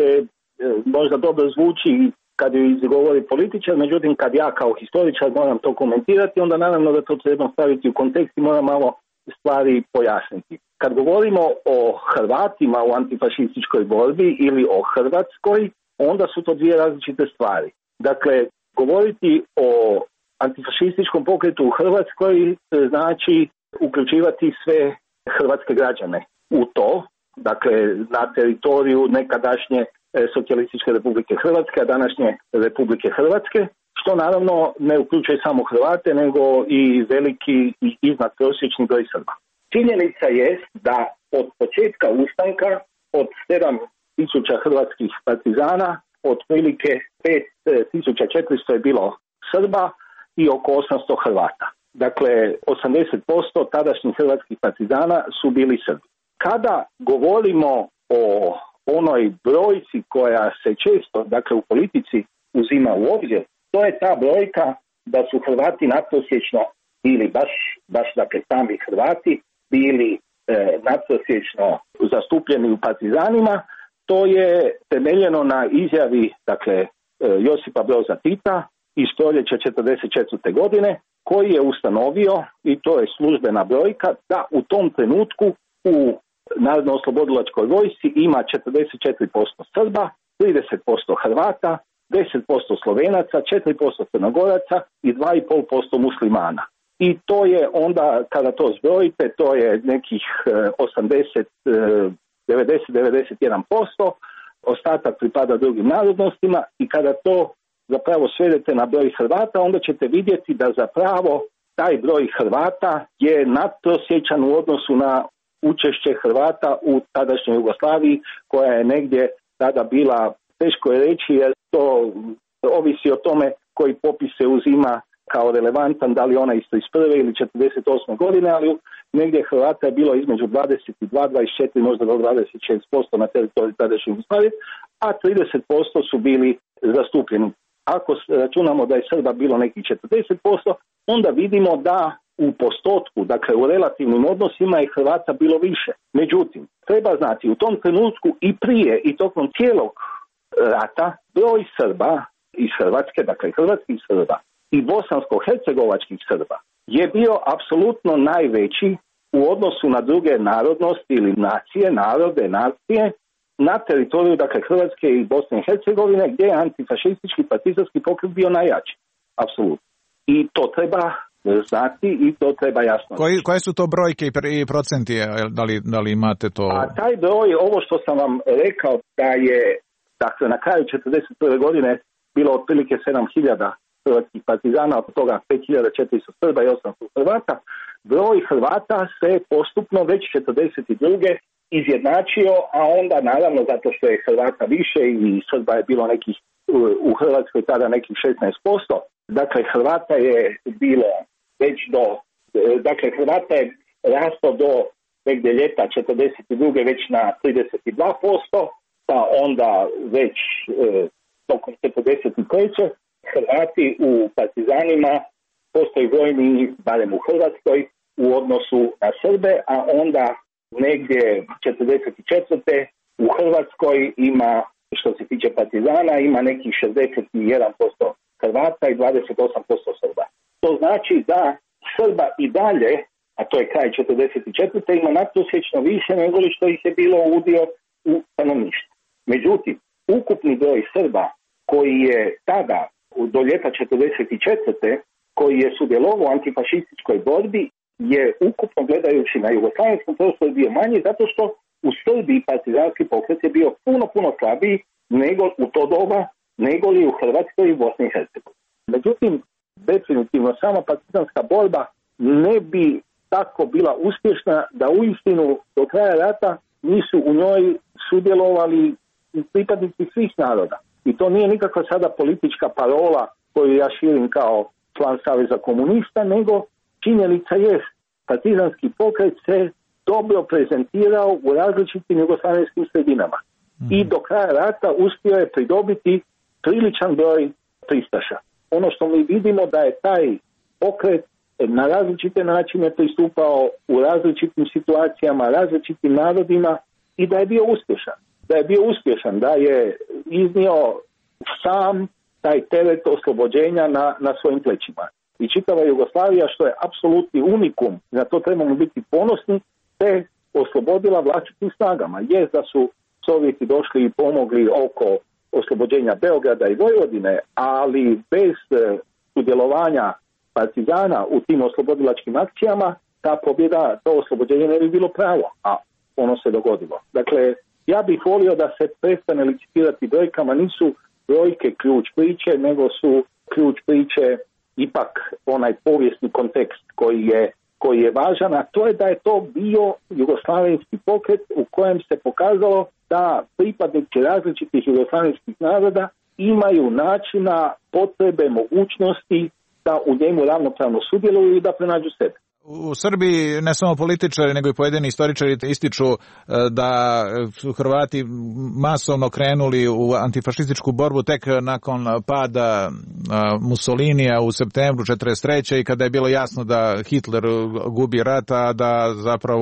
možda dobro zvuči kad ju izgovori političar, međutim kad ja kao historičar moram to komentirati, onda naravno da to treba staviti u kontekst i moram malo stvari pojasniti. Kad govorimo o Hrvatima u antifašističkoj borbi ili o Hrvatskoj, onda su to dvije različite stvari. Dakle, govoriti o antifašističkom pokretu u Hrvatskoj znači uključivati sve hrvatske građane u to, dakle na teritoriju nekadašnje Socijalističke Republike Hrvatske, a današnje Republike Hrvatske, što naravno ne uključuje samo Hrvate, nego i veliki i iznadprosječni broj Srba. Činjenica je da od početka ustanka, od 7.000 hrvatskih partizana, otprilike 5.400 je bilo Srba i oko 800 Hrvata. Dakle, 80% tadašnjih hrvatskih partizana su bili Srbi. Kada govorimo o onoj brojci koja se često, dakle u politici, uzima u obzir, to je ta brojka da su Hrvati nadprosječno bili baš dakle sami Hrvati bili nadprosječno zastupljeni u partizanima to je temeljeno na izjavi, dakle, Josipa Broza Tita iz proljeća 1944. godine, koji je ustanovio, i to je službena brojka, da u tom trenutku u Narodno-oslobodilačkoj vojsci ima 44% Srba, 30% Hrvata, 10% Slovenaca, 4% Crnogoraca i 2,5% muslimana. I to je onda, kada to zbrojite, to je nekih 90-91%, ostatak pripada drugim narodnostima i kada to zapravo svedete na broj Hrvata, onda ćete vidjeti da zapravo taj broj Hrvata je nadprosječan u odnosu na učešće Hrvata u tadašnjoj Jugoslaviji, koja je negdje tada bila, teško je reći jer to ovisi o tome koji popis se uzima kao relevantan, da li ona iz 31. ili 48. godine, ali negdje Hrvata je bilo između 22, 24, možda do 26% na teritoriju tadašnje Jugoslavije, a 30% su bili zastupljeni. Ako računamo da je Srba bilo nekih 40%, onda vidimo da u postotku, dakle u relativnim odnosima je Hrvata bilo više. Međutim, treba znati, u tom trenutku i prije i tokom cijelog rata broj Srba iz Hrvatske, dakle hrvatskih Srba i bosansko-hercegovačkih Srba je bio apsolutno najveći u odnosu na druge narodnosti ili nacije, narode, nacije na teritoriju, dakle, Hrvatske i Bosne i Hercegovine, gdje je antifašistički partizanski pokret bio najjači. Apsolutno. I to treba znati i to treba jasno. Koje su to brojke i procenti? Da li imate to? A taj broj, ovo što sam vam rekao, da je, dakle, na kraju 1941. godine bilo otprilike 7.000 hrvatskih partizana, od toga 5.400 Srba i 800 Hrvata. Broj Hrvata se postupno već 1942. izjednačio, a onda naravno zato što je Hrvata više i Srba je bilo nekih u Hrvatskoj tada nekih 16%. Dakle, Hrvata je bilo već dakle, Hrvata je rastao do negdje ljeta 1942. već na 32%, pa onda već tokom 1943. Hrvati u partizanima postoji vojni, barem u Hrvatskoj, u odnosu na Srbe, a onda negdje 1944. u Hrvatskoj ima, što se tiče partizana, ima nekih 61% Hrvata i 28% Srba. To znači da Srba i dalje, a to je kraj 1944. ima nadprosječno više nego što ih je bilo udio u stanovništvu. Međutim, ukupni broj Srba koji je tada do ljeta 1944. koji je sudjelovao u antifašističkoj borbi je ukupno gledajući na jugoslavenskom prostoru bio manji zato što u Srbiji partizanski pokret je bio puno slabiji nego u to doba nego li u Hrvatskoj i Bosni i Hercegovini. Međutim, definitivno sama partizanska borba ne bi tako bila uspješna da uistinu do kraja rata nisu u njoj sudjelovali pripadnici svih naroda. I to nije nikakva sada politička parola koju ja širim kao član Saveza komunista, nego činjenica jest, partizanski pokret se dobro prezentirao u različitim jugoslavenskim sredinama. I do kraja rata uspio je pridobiti priličan broj pristaša. Ono što mi vidimo da je taj pokret na različite načine pristupao u različitim situacijama, različitim narodima i da je bio uspješan. Da je iznio sam taj teret oslobođenja na svojim plećima. I čitava Jugoslavija, što je apsolutni unikum, na to trebamo biti ponosni, se oslobodila vlastitim snagama. Jest da su Sovjeti došli i pomogli oko oslobođenja Beograda i Vojvodine, ali bez sudjelovanja partizana u tim oslobodilačkim akcijama, ta pobjeda, to oslobođenje ne bi bilo pravo, a ono se dogodilo. Dakle, ja bih volio da se prestane licitirati brojkama, nisu brojke ključ priče, nego su ključ priče ipak onaj povijesni kontekst koji je važan, a to je da je to bio jugoslavenski pokret u kojem se pokazalo da pripadnici različitih jugoslavenskih naroda imaju načina, potrebe, mogućnosti da u njemu ravnopravno sudjeluju i da pronađu sebe. U Srbiji ne samo političari, nego i pojedini istoričari ističu da su Hrvati masovno krenuli u antifašističku borbu tek nakon pada Mussolinija u septembru 1943. i kada je bilo jasno da Hitler gubi rat, a da zapravo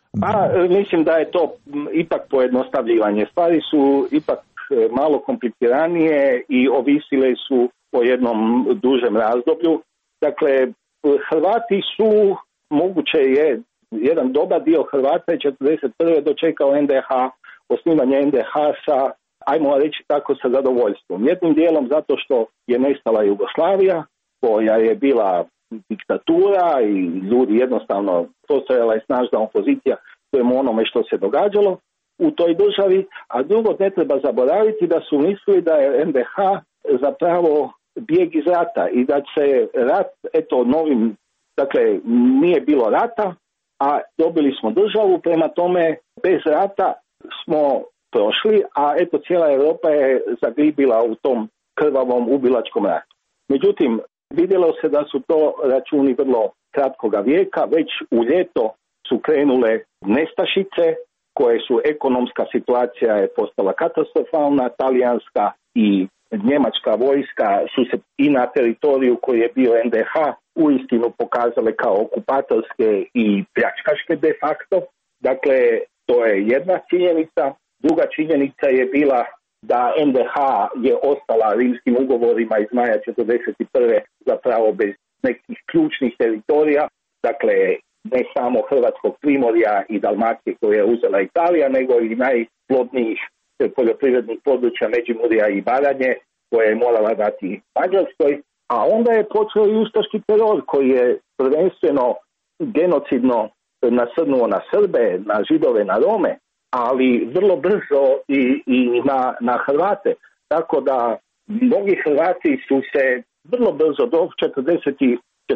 Mislim da je to ipak pojednostavljivanje. Stvari su ipak malo kompliciranije i ovisile su o jednom dužem razdoblju. Dakle, Hrvati su, moguće je, jedan dobar dio Hrvata je 1941. dočekao NDH, osnivanje NDH sa, ajmo reći tako, sa zadovoljstvom. Jednim dijelom zato što je nestala Jugoslavija, koja je bila diktatura i ljudi jednostavno, postojala je snažna opozicija svemu onome što se događalo u toj državi, a drugo ne treba zaboraviti da su mislili da je NDH zapravo bijeg iz rata i da će rat, novim, dakle nije bilo rata, a dobili smo državu, prema tome bez rata smo prošli, a cijela Europa je zaglibila u tom krvavom ubilačkom ratu. Međutim, vidjelo se da su to računi vrlo kratkoga vijeka, već u ljeto su krenule nestašice, koje su, ekonomska situacija je postala katastrofalna, talijanska i njemačka vojska su se i na teritoriju koji je bio NDH uistinu pokazale kao okupatorske i pljačkaške de facto. Dakle, to je jedna činjenica. Druga činjenica je bila da NDH je ostala rimskim ugovorima iz maja 1941. zapravo bez nekih ključnih teritorija, dakle ne samo Hrvatskog primorja i Dalmacije koje je uzela Italija, nego i najplodnijih poljoprivrednih područja Međimurja i Baranje koje je morala dati Mađarskoj, a onda je počeo i ustaški teror koji je prvenstveno genocidno nasrnuo na Srbe, na Židove, na Rome, ali vrlo brzo i na Hrvate. Tako da mnogi Hrvati su se vrlo brzo do 41.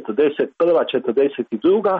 42.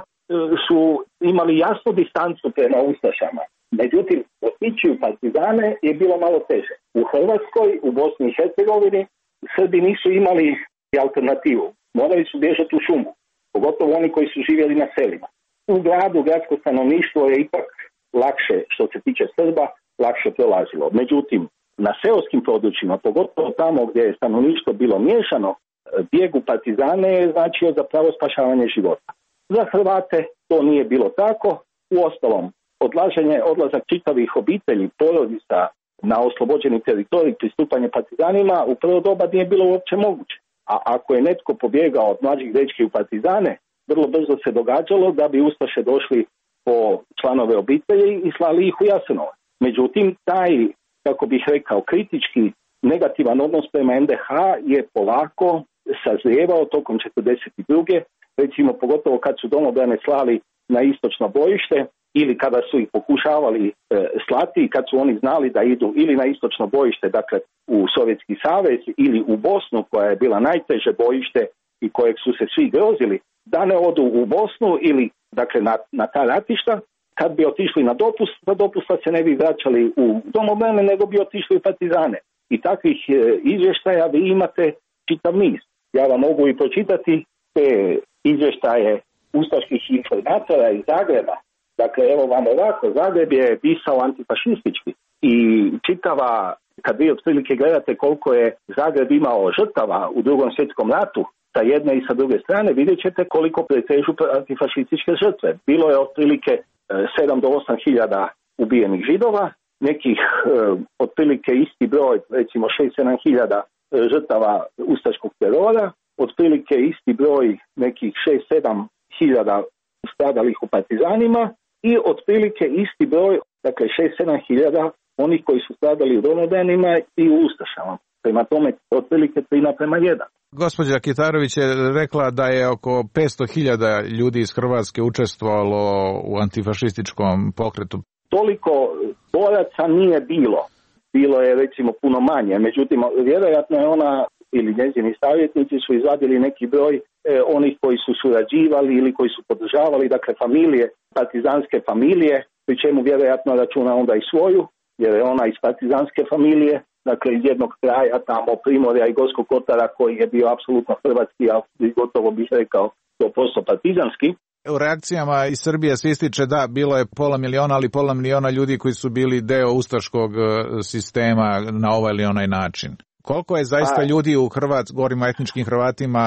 su imali jasnu distancu prema ustašama. Međutim, otići u partizane je bilo malo teže. U Hrvatskoj, u Bosni i Hercegovini, Srbi nisu imali alternativu. Morali su bježati u šumu, pogotovo oni koji su živjeli na selima. U gradu, gradsko stanovništvo je ipak lakše, što se tiče Srba, lakše prolazilo. Međutim, na seoskim područjima, pogotovo tamo gdje je stanovništvo bilo miješano, bijeg u partizane je značio zapravo spašavanje života. Za Hrvate to nije bilo tako. Uostalom, odlazak čitavih obitelji, porodica na oslobođeni teritorij, pristupanje partizanima u prvo doba nije bilo uopće moguće. A ako je netko pobjegao od mlađih dečki u partizane, vrlo brzo se događalo da bi ustaše došli po članove obitelji i slali ih u Jasenovac. Međutim, taj, kako bih rekao, kritički negativan odnos prema NDH je polako sazrijevao tokom 1942. Recimo, pogotovo kad su domobrane slali na istočno bojište ili kada su ih pokušavali slati i kad su oni znali da idu ili na istočno bojište, dakle u Sovjetski savez ili u Bosnu koja je bila najteže bojište i kojeg su se svi grozili, da ne odu u Bosnu ili dakle na ta ratišta, kad bi otišli na dopust, za dopusta se ne bi vraćali u domobrane, nego bi otišli u partizane. I takvih izvještaja vi imate čitav niz. Ja vam mogu i pročitati te izvještaje ustaških informatora iz Zagreba. Dakle, evo vam ovako, Zagreb je pisao antifašistički i čitava, kad vi otprilike gledate koliko je Zagreb imao žrtava u Drugom svjetskom ratu, sa jedne i sa druge strane, vidjet ćete koliko pretežu antifašističke žrtve. Bilo je otprilike 7 do 8 hiljada ubijenih Židova, nekih otprilike isti broj, recimo 6-7 hiljada žrtava ustaškog terora, otprilike isti broj nekih 6-7 hiljada stradalih u partizanima i otprilike isti broj, dakle 6-7 hiljada onih koji su stradali u domobranima i u ustašama. Prema tome, otprilike 3:1. Gospođa Kitarović je rekla da je oko 500.000 ljudi iz Hrvatske učestvovalo u antifašističkom pokretu. Toliko boraca nije bilo. Bilo je recimo puno manje. Međutim, vjerojatno je ona ili njezini savjetnici su izvadili neki broj onih koji su surađivali ili koji su podržavali, dakle familije, partizanske familije, pri čemu vjerojatno računa onda i svoju, jer je ona iz partizanske familije, dakle iz jednog kraja tamo Primorja i Gorskog Kotara koji je bio apsolutno hrvatski, a gotovo bih rekao 100% partizanski. U reakcijama iz Srbije se ističe da bilo je 500.000, ali 500.000 ljudi koji su bili deo ustaškog sistema na ovaj ili onaj način. Koliko je zaista ljudi u govorimo o etničkim Hrvatima,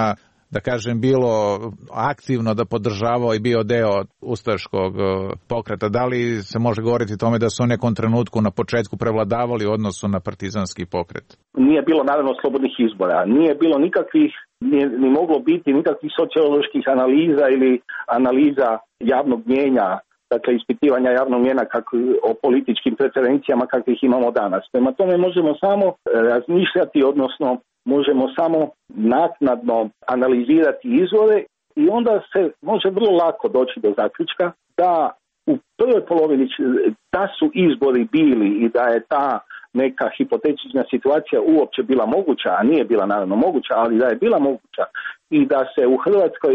da kažem, bilo aktivno da podržavao i bio deo ustaškog pokreta. Da li se može govoriti tome da su u nekom trenutku na početku prevladavali u odnosu na partizanski pokret? Nije bilo naravno slobodnih izbora, nije bilo nikakvih, nije ni moglo biti nikakvih socioloških analiza ili analiza javnog mnijenja, dakle ispitivanja javnog mnijenja o političkim preferencijama kakvih imamo danas. Prema tome možemo samo razmišljati, odnosno možemo samo naknadno analizirati izvore i onda se može vrlo lako doći do zaključka da u prvoj polovini da su izbori bili i da je ta neka hipotetična situacija uopće bila moguća, a nije bila naravno moguća, ali da je bila moguća i da se u Hrvatskoj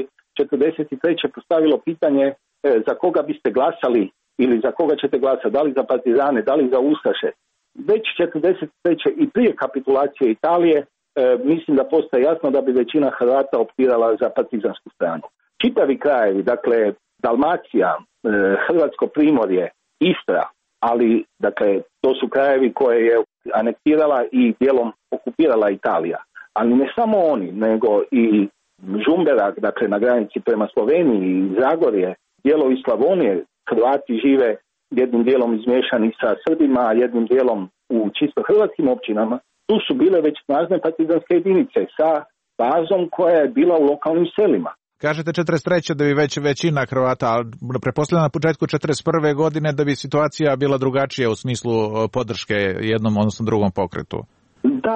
1943. postavilo pitanje za koga biste glasali ili za koga ćete glasati, da li za partizane, da li za ustaše. Već 1943. i prije kapitulacije Italije mislim da postaje jasno da bi većina Hrvata optirala za partizansku stranu. Čitavi krajevi, dakle Dalmacija, Hrvatsko primorje, Istra, ali dakle to su krajevi koje je anektirala i dijelom okupirala Italija. Ali ne samo oni, nego i Žumberak, dakle na granici prema Sloveniji i Zagorje, dijelovi Slavonije, Hrvati žive jednim dijelom izmiješani sa Srbima, a jednim dijelom u čisto hrvatskim općinama. Tu su bile već snažne partizanske jedinice sa bazom koja je bila u lokalnim selima. Kažete 43. da bi već većina Hrvata, ali pretpostavljam na početku 41. godine da bi situacija bila drugačija u smislu podrške jednom, odnosno drugom pokretu. Da,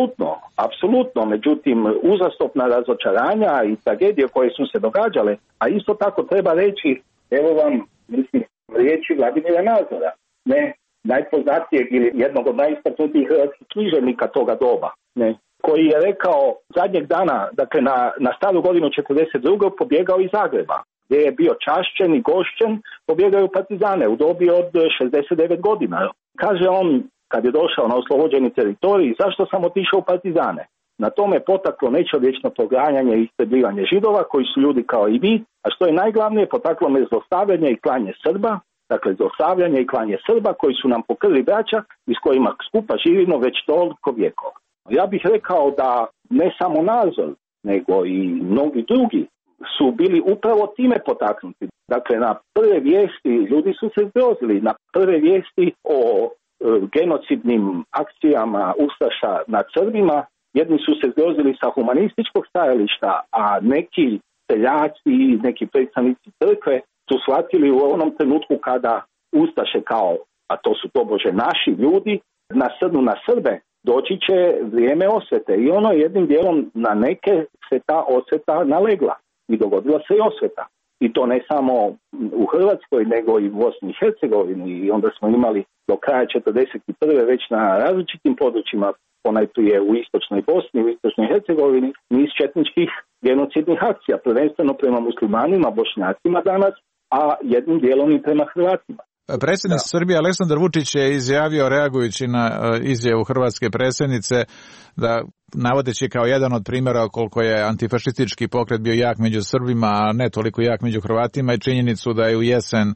apsolutno. Međutim, uzastopna razočaranja i tragedije koje su se događale, a isto tako treba reći, evo vam, mislim, riječi Vladimira Nazora, ne najpoznatijeg ili jednog od najistaknutijih hrvatskih književnika toga doba, ne, koji je rekao zadnjeg dana, dakle na staru godinu 42. pobjegao iz Zagreba, gdje je bio čašćen i gošćen, pobjegao u partizane u dobi od 69 godina. Kaže on, kad je došao na oslobođeni teritorij, zašto sam otišao u partizane? Na tome potaklo nečovječno proganjanje i istrebljivanje Židova, koji su ljudi kao i vi, a što je najglavnije, potaklo me zlostavljanje i klanje Srba, dakle zlostavljanje i klanje Srba koji su nam po krvi braća i s kojima skupa živimo već toliko vjekova. Ja bih rekao da ne samo Nazor, nego i mnogi drugi su bili upravo time potaknuti. Dakle, na prve vijesti ljudi su se zgrozili, na prve vijesti o genocidnim akcijama ustaša nad Srbima, jedni su se zgrozili sa humanističkog stajališta, a neki seljaci i neki predstavnici crkve su shvatili u onom trenutku kada ustaše kao, a to su tobože naši ljudi, nasrnu na Srbe, doći će vrijeme osvete i ono jednim dijelom na neke se ta osveta nalegla i dogodila se i osveta. I to ne samo u Hrvatskoj, nego i u Bosni i Hercegovini i onda smo imali do kraja 1941. već na različitim područjima, ponajprije u istočnoj Bosni, u istočnoj Hercegovini, niz četničkih genocidnih akcija, prvenstveno prema muslimanima, Bošnjacima danas, a jednim dijelom i prema Hrvatima. Predsjednik Srbije Aleksandar Vučić je izjavio, reagujući na izjavu hrvatske predsjednice, da navodeći kao jedan od primjera koliko je antifašistički pokret bio jak među Srbima, a ne toliko jak među Hrvatima, i činjenicu da je u jesen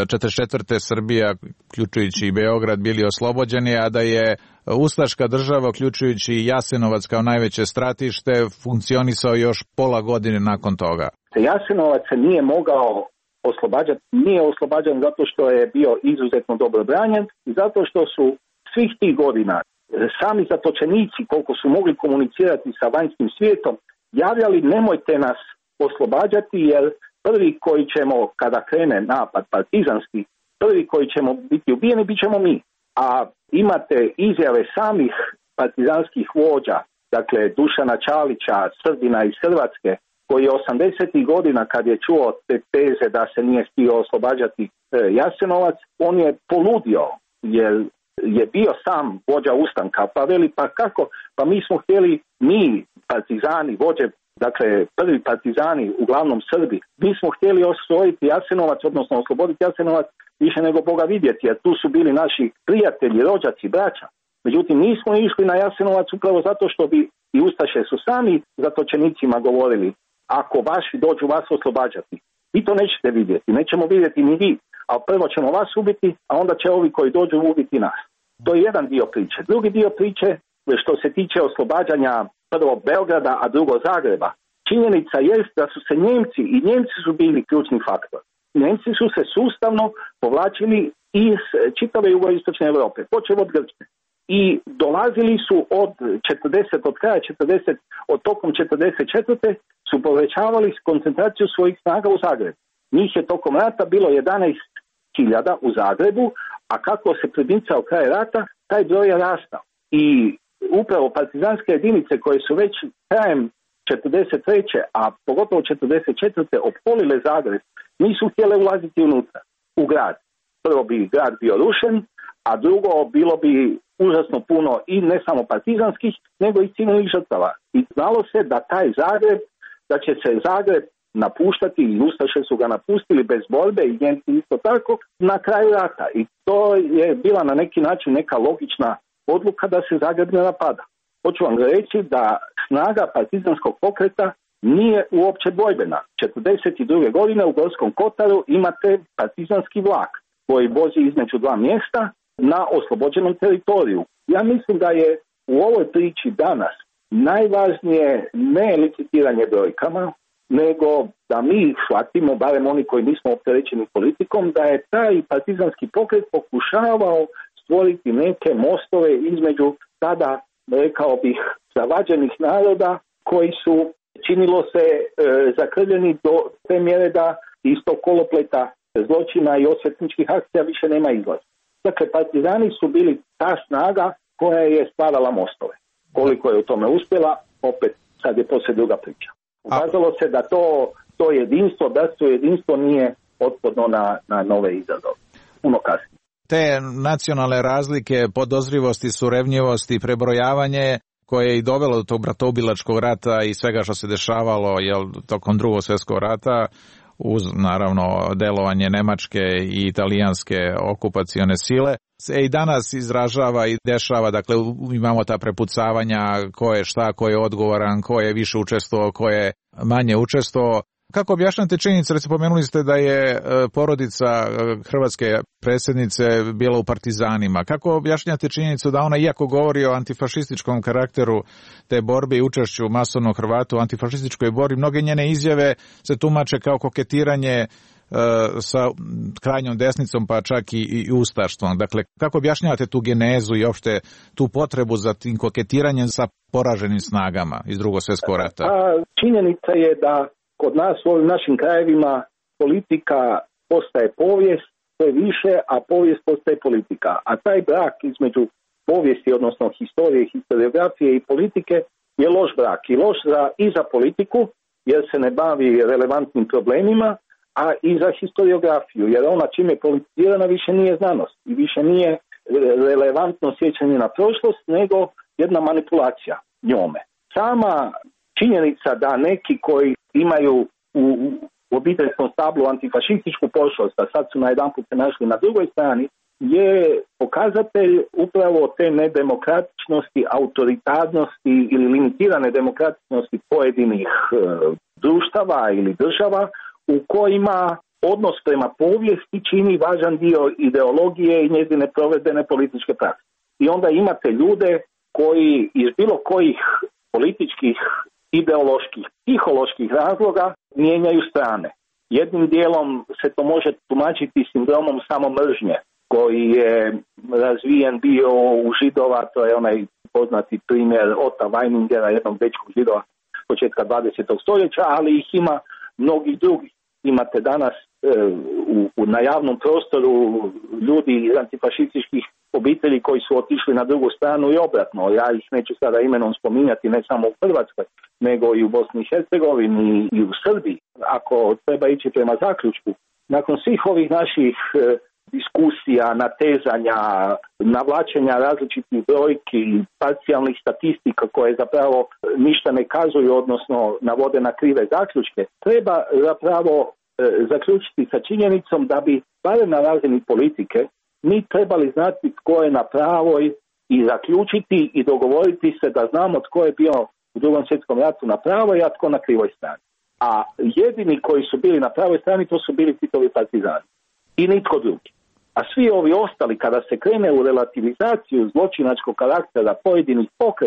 44. Srbija, uključujući i Beograd, bili oslobođeni, a da je ustaška država, uključujući i Jasenovac kao najveće stratište, funkcionisao još pola godine nakon toga. Jasenovac se nije mogao oslobađati, nije oslobađan zato što je bio izuzetno dobro branjen i zato što su svih tih godina sami zatočenici, koliko su mogli komunicirati sa vanjskim svijetom, javljali nemojte nas oslobađati jer prvi koji ćemo, kada krene napad partizanski, prvi koji ćemo biti ubijeni bit ćemo mi. A imate izjave samih partizanskih vođa, dakle Dušana Čalića, Srbina iz Hrvatske, koji je 80. godina kad je čuo te teze da se nije htio oslobađati Jasenovac, on je poludio jer je bio sam vođa ustanka, pa veli pa kako, pa mi smo htjeli, mi partizani, vođe, dakle prvi partizani, uglavnom Srbi, mi smo htjeli osvojiti Jasenovac, odnosno osloboditi Jasenovac više nego Boga vidjeti, jer tu su bili naši prijatelji, rođaci, braća. Međutim, nismo išli na Jasenovac upravo zato što bi i ustaše su sami zatočenicima govorili, ako vaši dođu vas oslobađati, vi to nećete vidjeti, nećemo vidjeti ni vi, a prvo ćemo vas ubiti, a onda će ovi koji dođu ubiti nas. To je jedan dio priče. Drugi dio priče, što se tiče oslobađanja prvo Beograda, a drugo Zagreba, činjenica jest da su se Njemci su bili ključni faktor. Njemci su se sustavno povlačili iz čitave jugoistočne Europe, počev od Grčke. I dolazili su od kraja 40, od tokom 44. su povećavali koncentraciju svojih snaga u Zagrebu. Njih je tokom rata bilo 11.000 u Zagrebu, a kako se primicao kraj rata, taj broj je rastao. I upravo partizanske jedinice koje su već krajem 43. a pogotovo 44. opkolile Zagreb, nisu htjele ulaziti unutra, u grad. Prvo bi grad bio rušen, a drugo bilo bi užasno puno i ne samo partizanskih, nego i civilnih žrtava. I znalo se da da će se Zagreb napuštati i ustaše su ga napustili bez borbe i Njemci isto tako na kraju rata. I to je bila na neki način neka logična odluka da se Zagreb ne napada. Hoću vam reći da snaga partizanskog pokreta nije uopće dvojbena. 42. godine u Gorskom Kotaru imate partizanski vlak koji vozi između dva mjesta na oslobođenom teritoriju. Ja mislim da je u ovoj priči danas najvažnije ne licitiranje brojkama, nego da mi shvatimo, barem oni koji nismo opterećeni politikom, da je taj partizanski pokret pokušavao stvoriti neke mostove između tada, rekao bih, zavađenih naroda koji su, činilo se, zakrvljeni do te mjere da iz tog kolopleta zločina i osvetničkih akcija više nema izlaza. Dakle, partizani su bili ta snaga koja je stvarala mostove. Koliko je u tome uspjela, opet sad je poslije druga priča. Ukazalo se da to jedinstvo nije otporno na nove izazove. Puno kasnije. Te nacionalne razlike, podozrivosti, surevnjivosti, prebrojavanje koje je i dovelo do tog bratoubilačkog rata i svega što se dešavalo tokom Drugog svjetskog rata, uz naravno delovanje nemačke i italijanske okupacione sile, se i danas izražava i dešava. Dakle, imamo ta prepucavanja ko je šta, ko je odgovoran, ko je više učestvovao, ko je manje učestvovao. Kako objašnjate činjenicu, recimo pomenuli ste da je porodica hrvatske predsjednice bila u partizanima. Kako objašnjate činjenicu da ona, iako govori o antifašističkom karakteru te borbe i učešću masovnog Hrvata u antifašističkoj borbi, mnoge njene izjave se tumače kao koketiranje sa krajnjom desnicom, pa čak i ustaštvom. Dakle, kako objašnjavate tu genezu i uopšte tu potrebu za tim koketiranjem sa poraženim snagama iz Drugog svjetskog rata? Činjenica je da kod nas u ovim našim krajevima politika postaje povijest, to je više, a povijest postaje politika. A taj brak između povijesti, odnosno historije, historiografije i politike je loš brak. I loš i za politiku, jer se ne bavi relevantnim problemima, a i za historiografiju, jer ona čim je politizirana više nije znanost i više nije relevantno sjećanje na prošlost, nego jedna manipulacija njome. Sama činjenica da neki koji imaju u obiteljskom stablu antifašističku prošlost, a sad su najedanput se našli na drugoj strani, je pokazatelj upravo te nedemokratičnosti, autoritarnosti ili limitirane demokratičnosti pojedinih društava ili država u kojima odnos prema povijesti čini važan dio ideologije i njezine provedbene političke prakse. I onda imate ljude koji iz bilo kojih političkih, ideoloških, psiholoških razloga mijenjaju strane. Jednim dijelom se to može tumačiti sindromom samomržnje koji je razvijen bio u Židova, to je onaj poznati primjer Ota Weiningera, jednog dečkog Židova početka 20. stoljeća, ali ih ima mnogi drugi. Imate danas na javnom prostoru ljudi iz antifašističkih obitelji koji su otišli na drugu stranu i obratno. Ja ih neću sada imenom spominjati ne samo u Hrvatskoj, nego i u Bosni i Hercegovini i u Srbiji. Ako treba ići prema zaključku, nakon svih ovih naših diskusija, natezanja, navlačenja različitih brojki, parcijalnih statistika koje zapravo ništa ne kazuju, odnosno navode na krive zaključke, treba zapravo zaključiti sa činjenicom da bi, barem na razini politike, mi trebali znati tko je na pravoj i zaključiti i dogovoriti se da znamo tko je bio u Drugom svjetskom ratu na pravoj, a tko na krivoj strani. A jedini koji su bili na pravoj strani, to su bili Titovi partizani. I nitko drugi. A svi ovi ostali, kada se krene u relativizaciju zločinačkog karaktera pojedinih pokreta,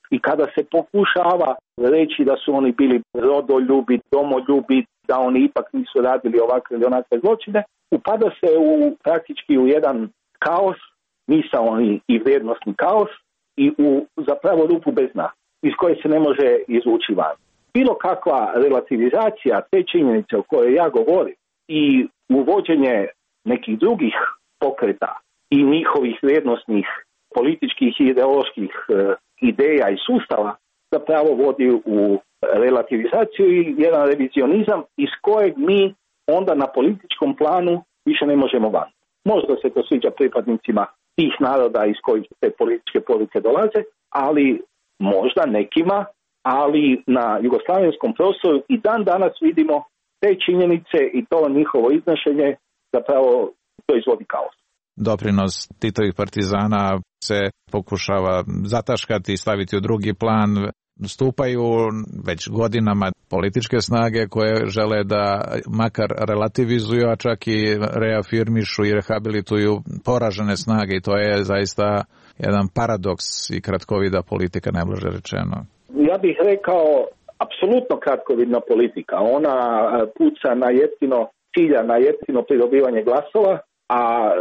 i kada se pokušava reći da su oni bili rodoljubi, domoljubi, da oni ipak nisu radili ovakve ili onakve zločine, upada se praktički u jedan kaos, misaoni i vrijednosni kaos i u zapravo rupu bez dna, iz koje se ne može izvući van. Bilo kakva relativizacija te činjenice o kojoj ja govorim i uvođenje nekih drugih pokreta i njihovih vrijednosnih političkih i ideoloških ideja i sustava zapravo vodi u relativizaciju i jedan revizionizam iz kojeg mi onda na političkom planu više ne možemo van. Možda se to sviđa pripadnicima tih naroda iz kojih te političke poruke dolaze, ali možda nekima, ali na jugoslavenskom prostoru i dan danas vidimo te činjenice i to njihovo iznošenje zapravo proizvodi kaos. Doprinos Titovih partizana se pokušava zataškati i staviti u drugi plan. Stupaju već godinama političke snage koje žele da makar relativizuju, a čak i reafirmišu i rehabilituju poražene snage i to je zaista jedan paradoks i kratkovida politika, najblaže rečeno. Ja bih rekao apsolutno kratkovidna politika. Ona puca na jeftino, cilja na jeftino pridobivanje glasova, a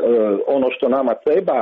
ono što nama treba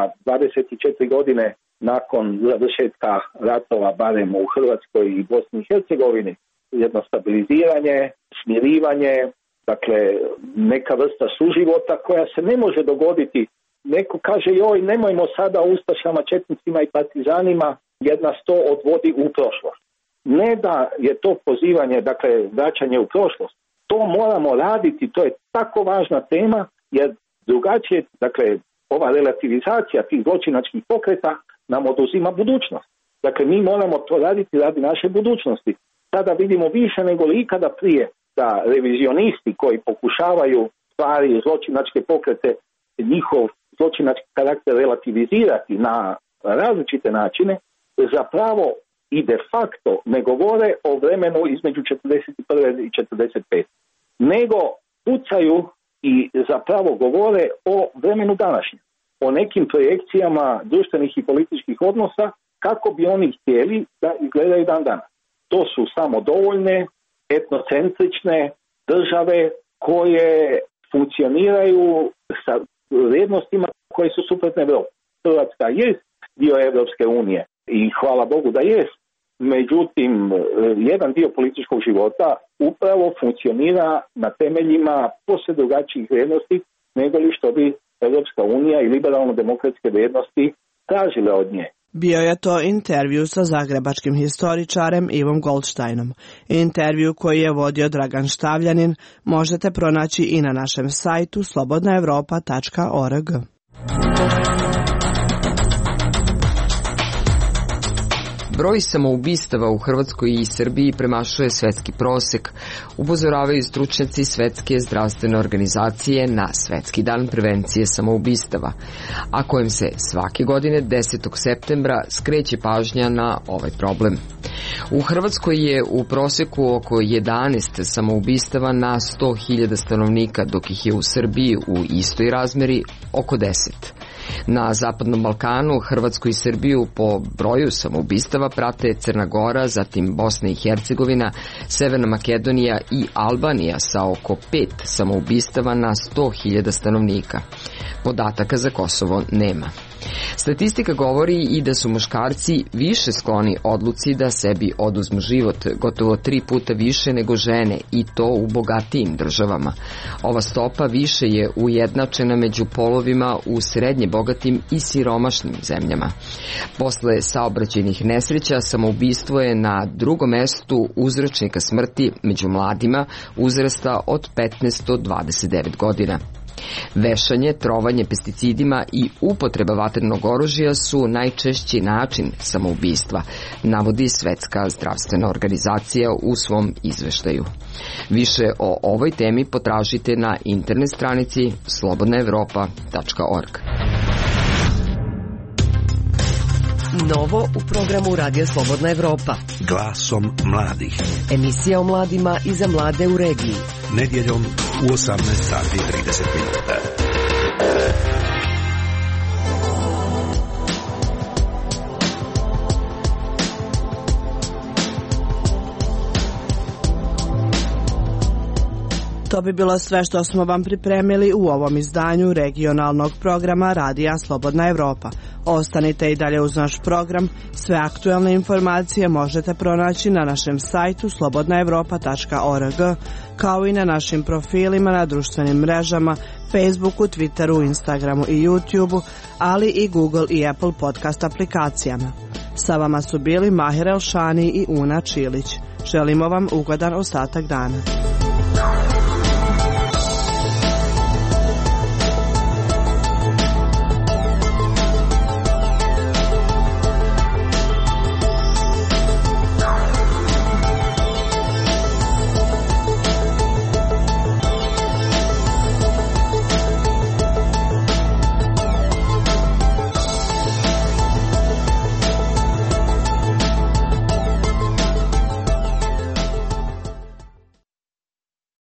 24 godine nakon završetka ratova, barem u Hrvatskoj i Bosni i Hercegovini, jedno stabiliziranje, smirivanje, dakle neka vrsta suživota koja se ne može dogoditi. Neko kaže joj nemojmo sada ustašama, četnicima i partizanima, jedna sto odvodi u prošlost. Ne da je to pozivanje, dakle vraćanje u prošlost. To moramo raditi, to je tako važna tema jer drugačije, dakle ova relativizacija tih zločinačkih pokreta nam oduzima budućnost. Dakle, mi moramo to raditi radi naše budućnosti. Sada vidimo više nego li ikada prije da revizionisti koji pokušavaju stvari zločinačke pokrete, njihov zločinački karakter relativizirati na različite načine, zapravo i de facto ne govore o vremenu između 41. i 45. Nego pucaju i zapravo govore o vremenu današnjem. O nekim projekcijama društvenih i političkih odnosa kako bi oni htjeli da izgledaju dan danas. To su samodovoljne, etnocentrične države koje funkcioniraju sa vrijednostima koje su suprotne Evropi. Hrvatska je dio Evropske unije i hvala Bogu da jest. Međutim, jedan dio političkog života upravo funkcionira na temeljima posve drugačijih vrijednosti nego li što bi Evropska unija i liberalno-demokratske vrijednosti tražile od nje. Bio je to intervju sa zagrebačkim historičarem Ivom Goldsteinom. Intervju koji je vodio Dragan Štavljanin možete pronaći i na našem sajtu slobodnaevropa.org. Broj samoubistava u Hrvatskoj i Srbiji premašuje svetski prosek, upozoravaju stručnjaci Svetske zdravstvene organizacije na Svetski dan prevencije samoubistava, a kojem se svake godine 10. septembra skreće pažnja na ovaj problem. U Hrvatskoj je u proseku oko 11 samoubistava na 100.000 stanovnika, dok ih je u Srbiji u istoj razmeri oko 10. Na Zapadnom Balkanu, Hrvatsku i Srbiju po broju samoubistava prate Crna Gora, zatim Bosna i Hercegovina, Severna Makedonija i Albanija sa oko 5 samoubistava na 100.000 stanovnika. Podataka za Kosovo nema. Statistika govori i da su muškarci više skloni odluci da sebi oduzmu život, gotovo 3 puta više nego žene, i to u bogatijim državama. Ova stopa više je ujednačena među polovima u srednje bogatim i siromašnim zemljama. Posle saobraćajnih nesreća, samoubistvo je na drugom mestu uzročnika smrti među mladima uzrasta od 15 do 29 godina. Vešanje, trovanje pesticidima i upotreba vatrenog oružja su najčešći način samoubistva, navodi Svetska zdravstvena organizacija u svom izveštaju. Više o ovoj temi potražite na internet stranici slobodnaevropa.org. Novo u programu Radija Slobodna Evropa. Glasom mladih. Emisija o mladima i za mlade u regiji. Nedjeljom u 18:30. To bi bilo sve što smo vam pripremili u ovom izdanju regionalnog programa Radija Slobodna Evropa. Ostanite i dalje uz naš program. Sve aktuelne informacije možete pronaći na našem sajtu slobodnaevropa.org, kao i na našim profilima na društvenim mrežama, Facebooku, Twitteru, Instagramu i YouTubeu, ali i Google i Apple podcast aplikacijama. Sa vama su bili Mahir Elšani i Una Čilić. Želimo vam ugodan ostatak dana.